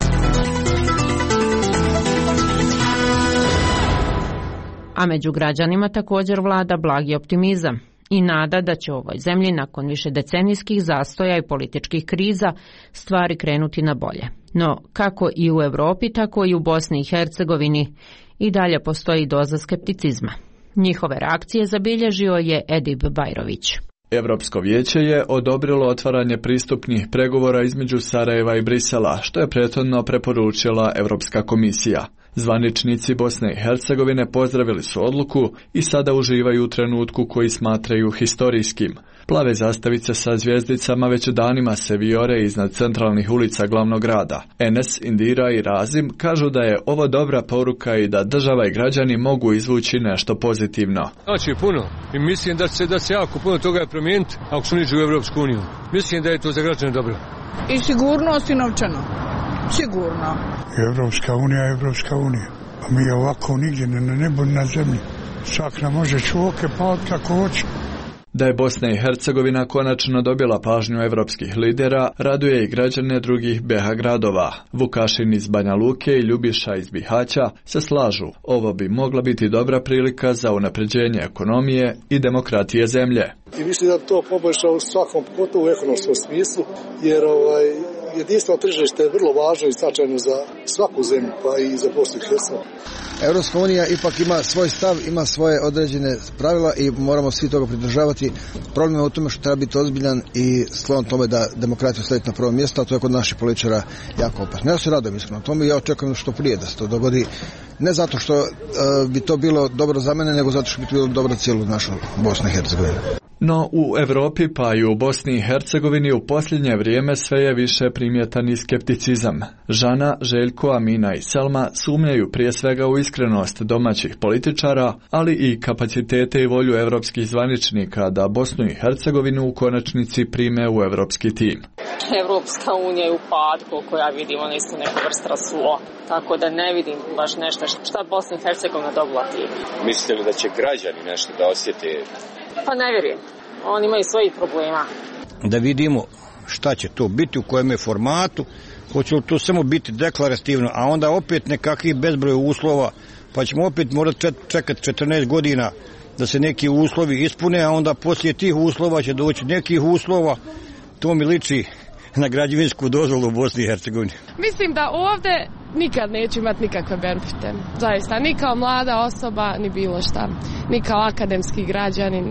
A među građanima također vlada blagi optimizam i nada da će u ovoj zemlji nakon višedecenijskih zastoja i političkih kriza stvari krenuti na bolje. No, kako i u Europi, tako i u Bosni i Hercegovini i dalje postoji doza skepticizma. Njihove reakcije zabilježio je Edip Bajrović. Europsko vijeće je odobrilo otvaranje pristupnih pregovora između Sarajeva i Brisela, što je prethodno preporučila Europska komisija. Zvaničnici Bosne i Hercegovine pozdravili su odluku i sada uživaju u trenutku koji smatraju historijskim. Plave zastavice sa zvijezdicama već danima se vijore iznad centralnih ulica glavnog grada. Enes, Indira i Razim kažu da je ovo dobra poruka i da država i građani mogu izvući nešto pozitivno. Znači puno i mislim da će da se jako puno toga promijeniti ako su niđu u Evropsku uniju. Mislim da je to za građane dobro. I sigurnost i novčano. Sigurno. Evropska unija je Evropska unija. A mi ovako nigdje ne na nebu ni na zemlji. Svak nam može čuoke pa kako hoće. Da je Bosna i Hercegovina konačno dobila pažnju evropskih lidera, raduje i građane drugih B H gradova. Vukašin iz Banja Luke i Ljubiša iz Bihaća se slažu. Ovo bi mogla biti dobra prilika za unapređenje ekonomije i demokratije zemlje. I mislim da to poboljša u svakom, pogotovo u ekonomskom smislu, jer ovaj, jedinstveno tržište je vrlo važno i značajno za svaku zemlju, pa i za Bosnu i Hercegovinu. Europska unija ipak ima svoj stav, ima svoje određene pravila i moramo svi toga pridržavati. Problem je u tome što treba biti ozbiljan i sklon tome da demokratiju staviti na prvo mjesto, a to je kod naših političara jako opasno. Ja se radujem iskreno tome i ja očekujem što prije da se to dogodi. Ne zato što uh, bi to bilo dobro za mene, nego zato što bi to bilo dobro cijelu našu Bosnu i Hercegovinu. No u Europi pa i u Bosni i Hercegovini u posljednje vrijeme sve je više primjetan i skepticizam. Žana, Željko, Amina i Selma sumnjaju prije svega u iskrenost domaćih političara, ali i kapacitete i volju europskih zvaničnika da Bosnu i Hercegovinu u konačnici prime u europski tim. Evropska unija je u padu, koliko ja vidim, ona isto neka vrsta rasulo. Tako da ne vidim baš nešto šta Bosna i Hercegovina dobila tim. Mislite li da će građani nešto da osjete? Pa ne vjerujem. Oni imaju svojih problema. Da vidimo šta će to biti, u kojem je formatu, hoće li to samo biti deklarativno, a onda opet nekakvih bezbroj uslova, pa ćemo opet morati čekati četrnaest godina da se neki uslovi ispune, a onda poslije tih uslova će doći nekih uslova. To mi liči na građevinsku dozvolu u Bosni i Hercegovini. Mislim da ovdje nikad neću imati nikakve benefite. Zaista, ni kao mlada osoba, ni bilo šta. Ni kao akademski građanin, ništa.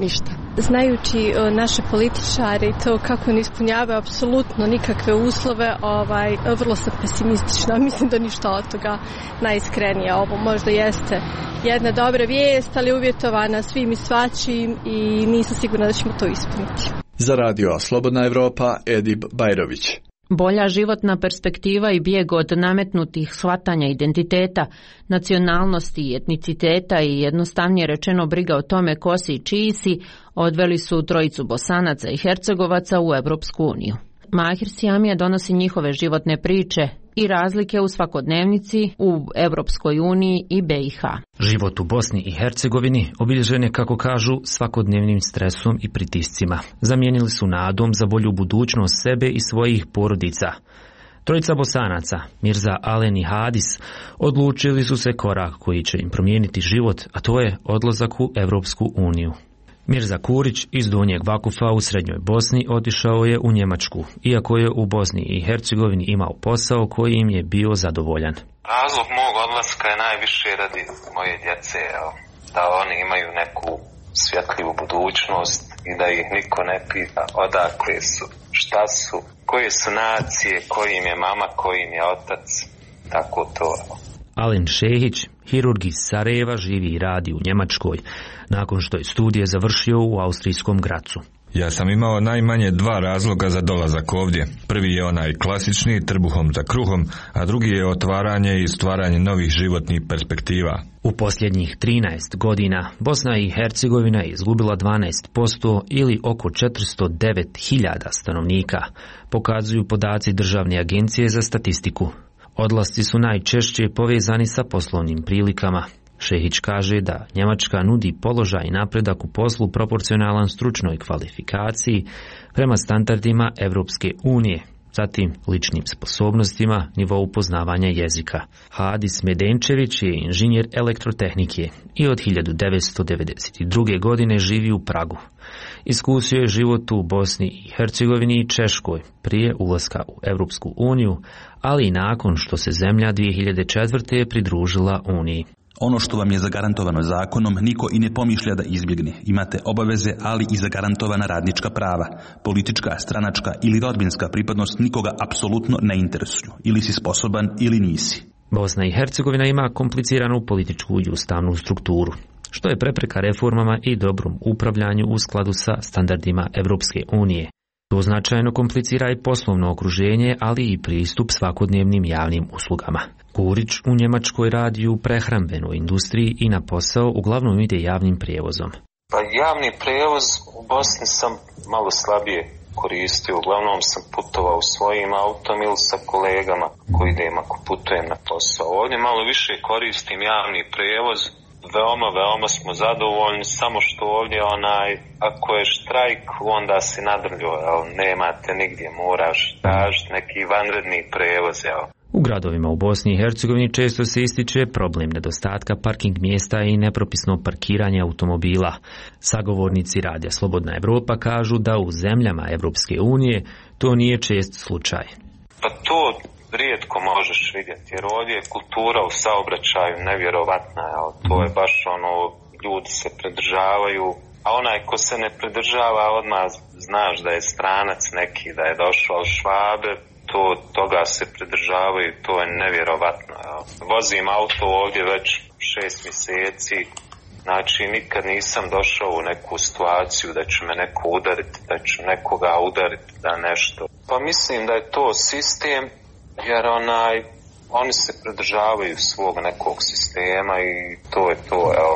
Znajući o, naše političare i to kako ne ispunjavaju apsolutno nikakve uslove, ovaj, vrlo sam pesimistična. Mislim da ništa od toga najiskrenije. Ovo možda jeste jedna dobra vijest, ali uvjetovana svim i svačim i nisam sigurna da ćemo to ispuniti. Za radio Slobodna Evropa, Edip Bajrović. Bolja životna perspektiva i bijeg od nametnutih shvatanja identiteta, nacionalnosti i etniciteta i jednostavnije rečeno briga o tome ko si i čiji si odveli su trojicu Bosanaca i Hercegovaca u Evropsku uniju. Mahir Siamija donosi njihove životne priče i razlike u svakodnevnici u Evropskoj uniji i B i H. Život u Bosni i Hercegovini obilježen je, kako kažu, svakodnevnim stresom i pritiscima. Zamijenili su nadom za bolju budućnost sebe i svojih porodica. Trojica Bosanaca, Mirza Alen i Hadis, odlučili su se korak koji će im promijeniti život, a to je odlazak u Evropsku uniju. Mirza Kurić iz Donjeg Vakufa u srednjoj Bosni otišao je u Njemačku, iako je u Bosni i Hercegovini imao posao koji im je bio zadovoljan. Razlog mog odlaska je najviše radi moje djece, evo, da oni imaju neku svjetljivu budućnost i da ih niko ne pita odakle su, šta su, koje su nacije, koji im je mama, koji im je otac, tako to. Evo. Alen Šehić, hirurg iz Sarajeva, živi i radi u Njemačkoj, nakon što je studije završio u austrijskom Gracu. Ja sam imao najmanje dva razloga za dolazak ovdje. Prvi je onaj klasični, trbuhom za kruhom, a drugi je otvaranje i stvaranje novih životnih perspektiva. U posljednjih trinaest godina Bosna i Hercegovina je izgubila dvanaest posto ili oko četiristo devet hiljada stanovnika, pokazuju podaci Državne agencije za statistiku. Odlasci su najčešće povezani sa poslovnim prilikama. Šehić kaže da Njemačka nudi položaj i napredak u poslu proporcionalan stručnoj kvalifikaciji prema standardima Evropske unije, zatim ličnim sposobnostima, nivou poznavanja jezika. Hadis Medenčević je inženjer elektrotehnike i od hiljadu devetsto devedeset druge. godine živi u Pragu. Iskusio je život u Bosni i Hercegovini i Češkoj prije ulaska u Evropsku uniju, ali i nakon što se zemlja dvije hiljade četvrte. pridružila Uniji. Ono što vam je zagarantovano zakonom, niko i ne pomišlja da izbjegne. Imate obaveze, ali i zagarantovana radnička prava. Politička, stranačka ili rodbinska pripadnost nikoga apsolutno ne interesuju. Ili si sposoban ili nisi. Bosna i Hercegovina ima kompliciranu političku i ustavnu strukturu, što je prepreka reformama i dobrom upravljanju u skladu sa standardima Evropske unije. To značajno komplicira i poslovno okruženje, ali i pristup svakodnevnim javnim uslugama. Kurić u Njemačkoj radi u prehrambenoj industriji i na posao uglavnom ide javnim prijevozom. Pa javni prijevoz u Bosni sam malo slabije koristio. Uglavnom sam putovao svojim autom ili sa kolegama koji idem ako putujem na posao. Ovdje malo više koristim javni prijevoz. Veoma, veoma smo zadovoljni, samo što ovdje onaj, ako je štrajk, onda si nadrljio, jel, nemate nigdje, moraš tražiti neki vanredni prevoz, jel. U gradovima u Bosni i Hercegovini često se ističe problem nedostatka parking mjesta i nepropisno parkiranje automobila. Sagovornici radija Slobodna Evropa kažu da u zemljama Evropske unije to nije čest slučaj. Pa to rijetko možeš vidjeti, jer ovdje je kultura u saobraćaju nevjerovatna, jel? To je baš ono, ljudi se pridržavaju, a onaj ko se ne pridržava odmah znaš da je stranac neki, da je došao od Švabe, to, toga se pridržavaju, to je nevjerovatno. Jel? Vozim auto ovdje već šest mjeseci, znači nikad nisam došao u neku situaciju da će me neko udariti, da će nekoga udariti, da nešto. Pa mislim da je to sistem, jer onaj, oni se pridržavaju svog nekog sistema i to je to, evo.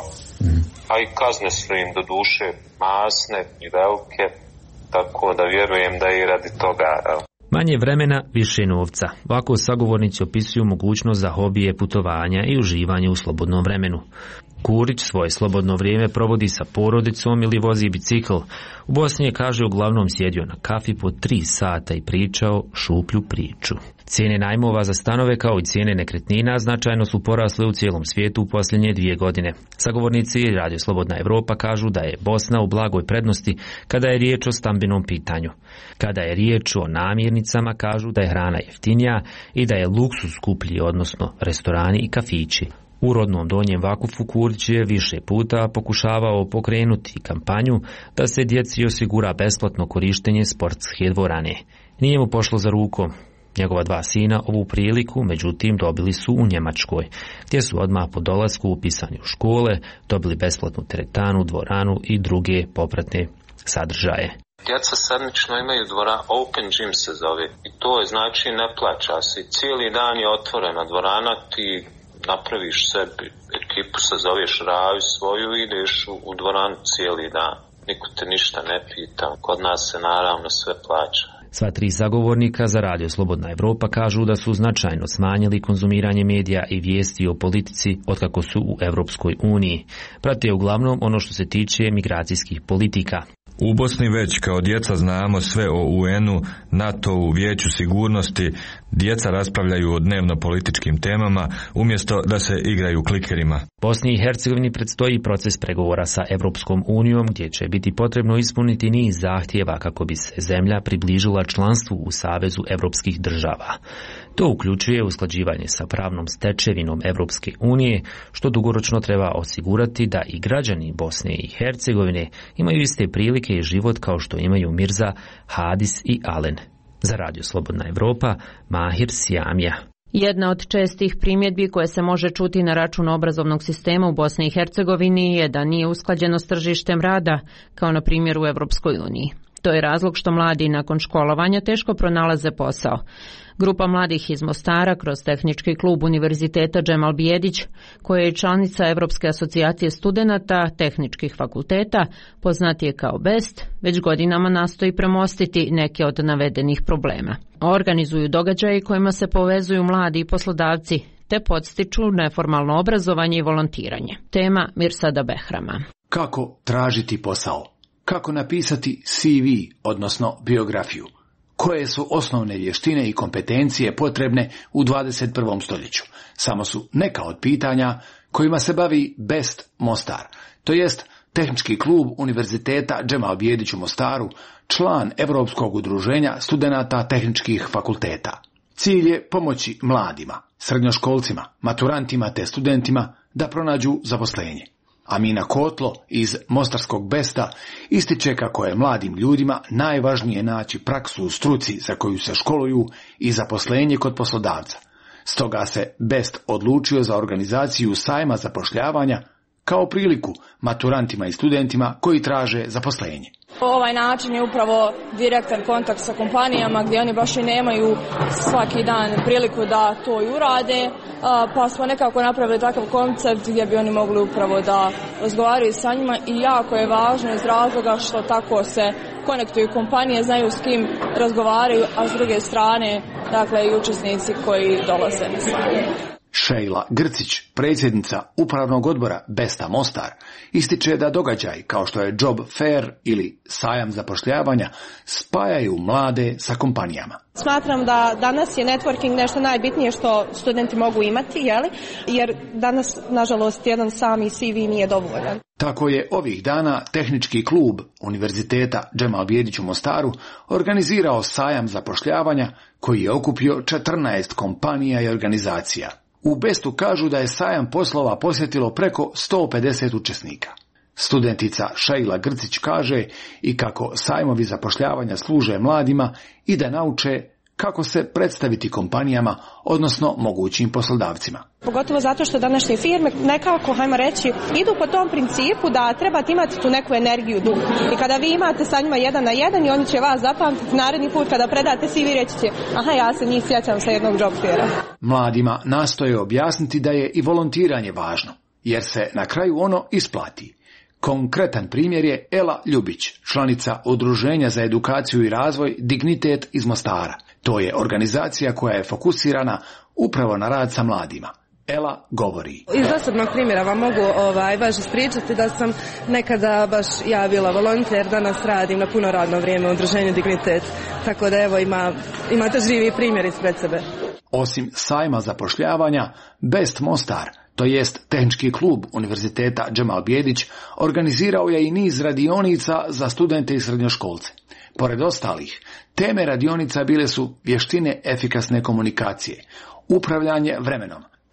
A i kazne su im do duše masne i velike, tako da vjerujem da i radi toga, evo. Manje vremena, više novca. Ovako sagovornici opisuju mogućnost za hobije, putovanja i uživanje u slobodnom vremenu. Kurić svoje slobodno vrijeme provodi sa porodicom ili vozi bicikl. U Bosni je, kaže, uglavnom sjedio na kafi po tri sata i pričao šuplju priču. Cijene najmova za stanove kao i cijene nekretnina značajno su porasle u cijelom svijetu u posljednje dvije godine. Sagovornici Radio Slobodna Evropa kažu da je Bosna u blagoj prednosti kada je riječ o stambenom pitanju. Kada je riječ o namirnicama, kažu da je hrana jeftinija i da je luksuz skuplji, odnosno restorani i kafići. U rodnom Donjem Vakufu Kurdić je više puta pokušavao pokrenuti kampanju da se djeci osigura besplatno korištenje sportske dvorane. Nije mu pošlo za rukom. Njegova dva sina ovu priliku, međutim, dobili su u Njemačkoj, gdje su odmah po dolasku upisani u škole, dobili besplatnu teretanu, dvoranu i druge popratne sadržaje. Djeca sedmično imaju dvora, open gym se zove, i to je znači ne plaća se. Cijeli dan je otvorena dvorana, ti napraviš sebi ekipu, sazoveš raju svoju i ideš u, u dvoranu cijeli dan. Niko te ništa ne pita, kod nas se naravno sve plaća. Sva tri zagovornika za Radio Slobodna Evropa kažu da su značajno smanjili konzumiranje medija i vijesti o politici otkako su u Evropskoj uniji. Prate uglavnom ono što se tiče migracijskih politika. U Bosni već kao djeca znamo sve o U N-u, NATO-u, Vijeću sigurnosti, djeca raspravljaju o dnevno političkim temama umjesto da se igraju klikerima. Bosni i Hercegovini predstoji proces pregovora sa Evropskom unijom gdje će biti potrebno ispuniti niz zahtjeva kako bi se zemlja približila članstvu u Savezu evropskih država. To uključuje usklađivanje sa pravnom stečevinom Evropske unije, što dugoročno treba osigurati da i građani Bosne i Hercegovine imaju iste prilike i život kao što imaju Mirza, Hadis i Alen. Za Radio Slobodna Evropa, Mahir Sjamija. Jedna od čestih primjedbi koje se može čuti na račun obrazovnog sistema u Bosni i Hercegovini je da nije usklađeno s tržištem rada, kao na primjer u Evropskoj uniji. To je razlog što mladi nakon školovanja teško pronalaze posao. Grupa mladih iz Mostara kroz tehnički klub Univerziteta Džemal Bijedić, koja je članica Evropske asocijacije studenata tehničkih fakulteta, poznatije kao BEST, već godinama nastoji premostiti neke od navedenih problema. Organizuju događaje kojima se povezuju mladi i poslodavci, te podstiču neformalno obrazovanje i volontiranje. Tema Mirsada Behrama. Kako tražiti posao? Kako napisati C V, odnosno biografiju? Koje su osnovne vještine i kompetencije potrebne u dvadeset prvom stoljeću? Samo su neka od pitanja kojima se bavi BEST Mostar, to jest Tehnički klub Univerziteta Džemal Bijedić u Mostaru, član Europskog udruženja studenata tehničkih fakulteta. Cilj je pomoći mladima, srednjoškolcima, maturantima te studentima da pronađu zaposlenje. Amina Kotlo iz Mostarskog Besta ističe kako je mladim ljudima najvažnije naći praksu u struci za koju se školuju i zaposlenje kod poslodavca. Stoga se Best odlučio za organizaciju sajma zapošljavanja kao priliku maturantima i studentima koji traže zaposlenje. Ovaj način je upravo direktan kontakt sa kompanijama gdje oni baš i nemaju svaki dan priliku da to i urade, pa smo nekako napravili takav koncept gdje bi oni mogli upravo da razgovaraju sa njima i jako je važno iz razloga što tako se konektuju kompanije, znaju s kim razgovaraju, a s druge strane dakle i učesnici koji dolaze na sajam. Šejla Grcić, predsjednica upravnog odbora Besta Mostar, ističe da događaj kao što je Job Fair ili sajam zapošljavanja spajaju mlade sa kompanijama. Smatram da danas je networking nešto najbitnije što studenti mogu imati, jeli? Jer danas, nažalost, jedan sami C V nije dovoljan. Tako je ovih dana Tehnički klub Univerziteta Džemal Bijedić u Mostaru organizirao sajam zapošljavanja koji je okupio četrnaest kompanija i organizacija. U Bestu kažu da je sajam poslova posjetilo preko sto pedeset učesnika. Studentica Šejla Grcić kaže i kako sajmovi zapošljavanja služe mladima i da nauče kako se predstaviti kompanijama, odnosno mogućim poslodavcima. Pogotovo zato što današnje firme nekako, hajmo reći, idu po tom principu da trebate imati tu neku energiju duh. I kada vi imate sa njima jedan na jedan i oni će vas zapamtiti, naredni put kada predate C V reći će, aha, ja se njih sjećam sa jednog job faira. Mladima nastoje objasniti da je i volontiranje važno, jer se na kraju ono isplati. Konkretan primjer je Ela Ljubić, članica Udruženja za edukaciju i razvoj Dignitet iz Mostara. To je organizacija koja je fokusirana upravo na rad sa mladima. Ela govori. Iz osobnog primjera vam mogu ovaj, baš ispričati da sam nekada baš ja bila volonter, danas radim na puno radno vrijeme u Udruženju Dignitet. Tako da evo ima, imate živi primjer ispred sebe. Osim sajma zapošljavanja, Best Mostar, to jest Tehnički klub Univerziteta Džemal Bijedić, organizirao je i niz radionica za studente i srednjoškolce. Pored ostalih, teme radionica bile su vještine efikasne komunikacije, upravljanje vremenom,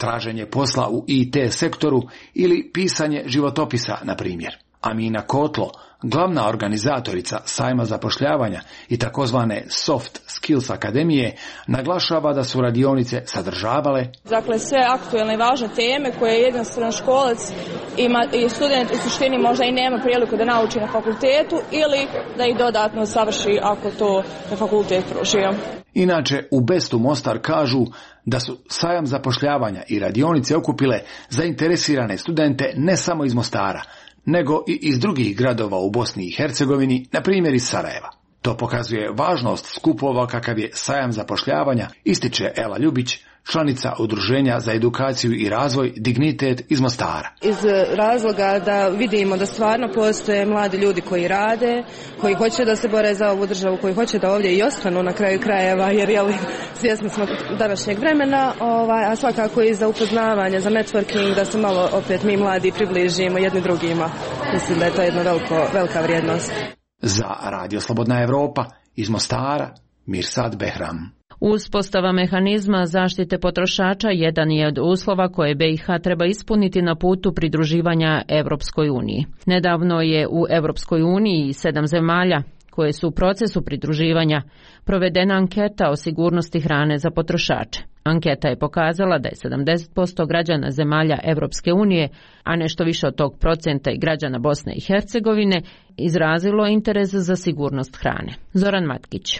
traženje posla u I T sektoru ili pisanje životopisa, na primjer. Amina Kotlo, glavna organizatorica sajma zapošljavanja i takozvane Soft Skills Akademije, naglašava da su radionice sadržavale dakle sve aktuelne i važne teme koje jedan srednjoškolac ima i student u suštini možda i nema priliku da nauči na fakultetu ili da ih dodatno savrši ako to na fakultet pružio. Inače, u Bestu Mostar kažu da su sajam zapošljavanja i radionice okupile zainteresirane studente ne samo iz Mostara, nego i iz drugih gradova u Bosni i Hercegovini, na primjer iz Sarajeva. To pokazuje važnost skupova kakav je sajam zapošljavanja, ističe Ela Ljubić, članica Udruženja za edukaciju i razvoj Dignitet iz Mostara. Iz razloga da vidimo da stvarno postoje mladi ljudi koji rade, koji hoće da se bore za ovu državu, koji hoće da ovdje i ostanu na kraju krajeva, jer jeli, svjesni smo današnjeg vremena, ovaj, a svakako i za upoznavanje, za networking, da se malo opet mi mladi približimo jedni drugima. Mislim da je to jedna veliko, velika vrijednost. Za Radio Slobodna Evropa iz Mostara, Mirsad Behram. Uspostava mehanizma zaštite potrošača jedan je od uslova koje B i H treba ispuniti na putu pridruživanja Evropskoj uniji. Nedavno je u Evropskoj uniji sedam zemalja koje su u procesu pridruživanja provedena anketa o sigurnosti hrane za potrošače. Anketa je pokazala da je sedamdeset posto građana zemalja Evropske unije, a nešto više od tog procenta i građana Bosne i Hercegovine, izrazilo interes za sigurnost hrane. Zoran Matkić.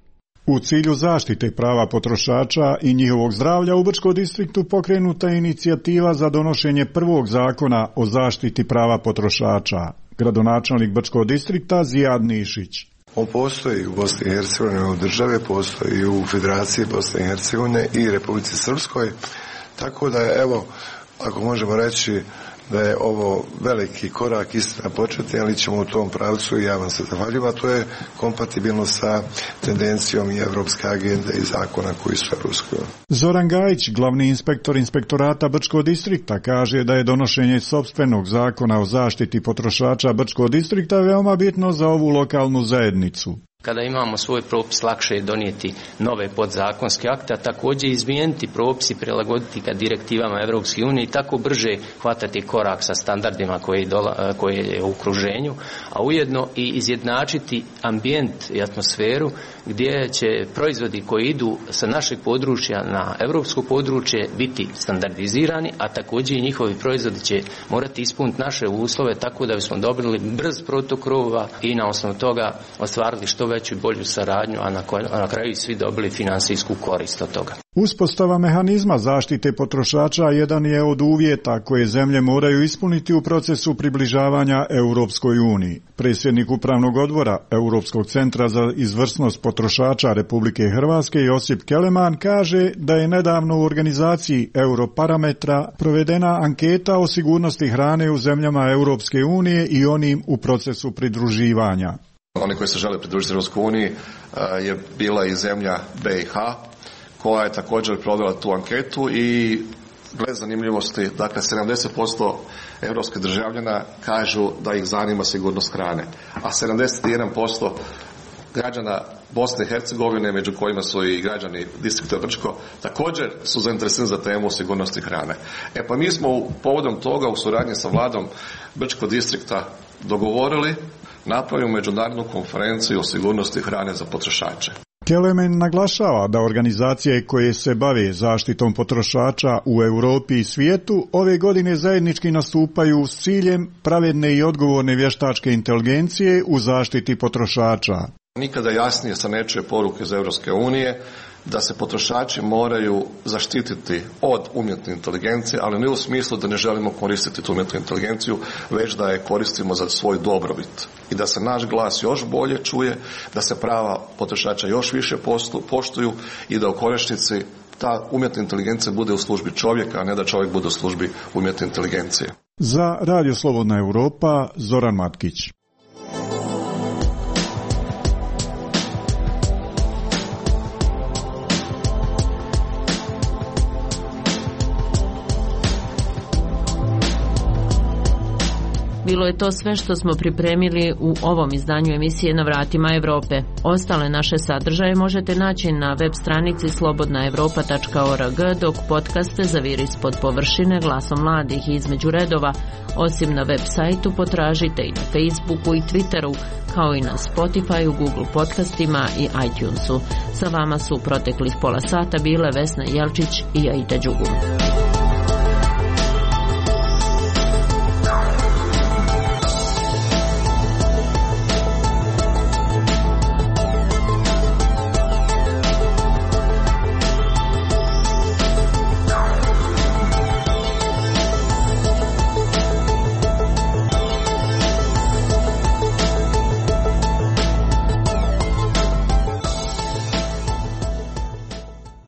U cilju zaštite prava potrošača i njihovog zdravlja u Brčkom distriktu pokrenuta je inicijativa za donošenje prvog zakona o zaštiti prava potrošača. Gradonačelnik Brčkog distrikta Zijad Nišić. On postoji u Bosni i Hercegovini, u države, postoji u Federaciji Bosne i Hercegovine i Republici Srpskoj. Tako da je, evo, ako možemo reći da je ovo veliki korak istina početni, ali ćemo u tom pravcu i ja vam se zahvaljujem, a to je kompatibilno sa tendencijom i evropske agende i zakona koji su evropskoj. Zoran Gajić, glavni inspektor inspektorata Brčkog distrikta, kaže da je donošenje sopstvenog zakona o zaštiti potrošača Brčkog distrikta veoma bitno za ovu lokalnu zajednicu. Kada imamo svoj propis, lakše je donijeti nove podzakonske akte, a također izmijeniti propis i prilagoditi ka direktivama Evropske unije i tako brže hvatati korak sa standardima koje, dola, koje je u okruženju, a ujedno i izjednačiti ambijent i atmosferu gdje će proizvodi koji idu sa našeg područja na evropsko područje biti standardizirani, a također i njihovi proizvodi će morati ispuniti naše uslove tako da bismo dobili brz protok rova i na osnovu toga ostvarili što veću i bolju saradnju, a na, koj, a na kraju svi dobili financijsku korist od toga. Uspostava mehanizma zaštite potrošača jedan je od uvjeta koje zemlje moraju ispuniti u procesu približavanja Europskoj uniji. Predsjednik Upravnog odbora Europskog centra za izvrsnost potrošača Republike Hrvatske Josip Keleman kaže da je nedavno u organizaciji Europarametra provedena anketa o sigurnosti hrane u zemljama Europske unije i onim u procesu pridruživanja. Oni koji se žele pridružiti Europskoj uniji je bila i zemlja B i H koja je također provela tu anketu i gled zanimljivosti, dakle sedamdeset posto europskih državljana kažu da ih zanima sigurnost hrane, a sedamdeset jedan posto građana Bosne i Hercegovine, među kojima su i građani distrikta Brčko, također su zainteresirani za temu sigurnosti hrane. E pa mi smo povodom toga u suradnji sa vladom Brčkog distrikta dogovorili napravimo međunarodnu konferenciju o sigurnosti hrane za potrošače. Kelemen naglašava da organizacije koje se bave zaštitom potrošača u Europi i svijetu ove godine zajednički nastupaju s ciljem pravedne i odgovorne vještačke inteligencije u zaštiti potrošača. Nikada jasnije se ne čuje poruke iz Europske unije da se potrošači moraju zaštititi od umjetne inteligencije, ali ne u smislu da ne želimo koristiti tu umjetnu inteligenciju, već da je koristimo za svoj dobrobit. I da se naš glas još bolje čuje, da se prava potrošača još više poštuju i da u konačnici ta umjetna inteligencija bude u službi čovjeka, a ne da čovjek bude u službi umjetne inteligencije. Za Radio Slobodna Europa, Zoran Matkić. bilo je to sve što smo pripremili u ovom izdanju emisije Na vratima Evrope. Ostale naše sadržaje možete naći na web stranici slobodna evropa tačka org, dok podcaste Zaviri ispod površine, Glasom mladih i Između redova, osim na web sajtu, potražite i na Facebooku i Twitteru, kao i na Spotifyu, Google podcastima i iTunesu. Sa vama su proteklih pola sata bile Vesna Jelčić i Aida Đugum.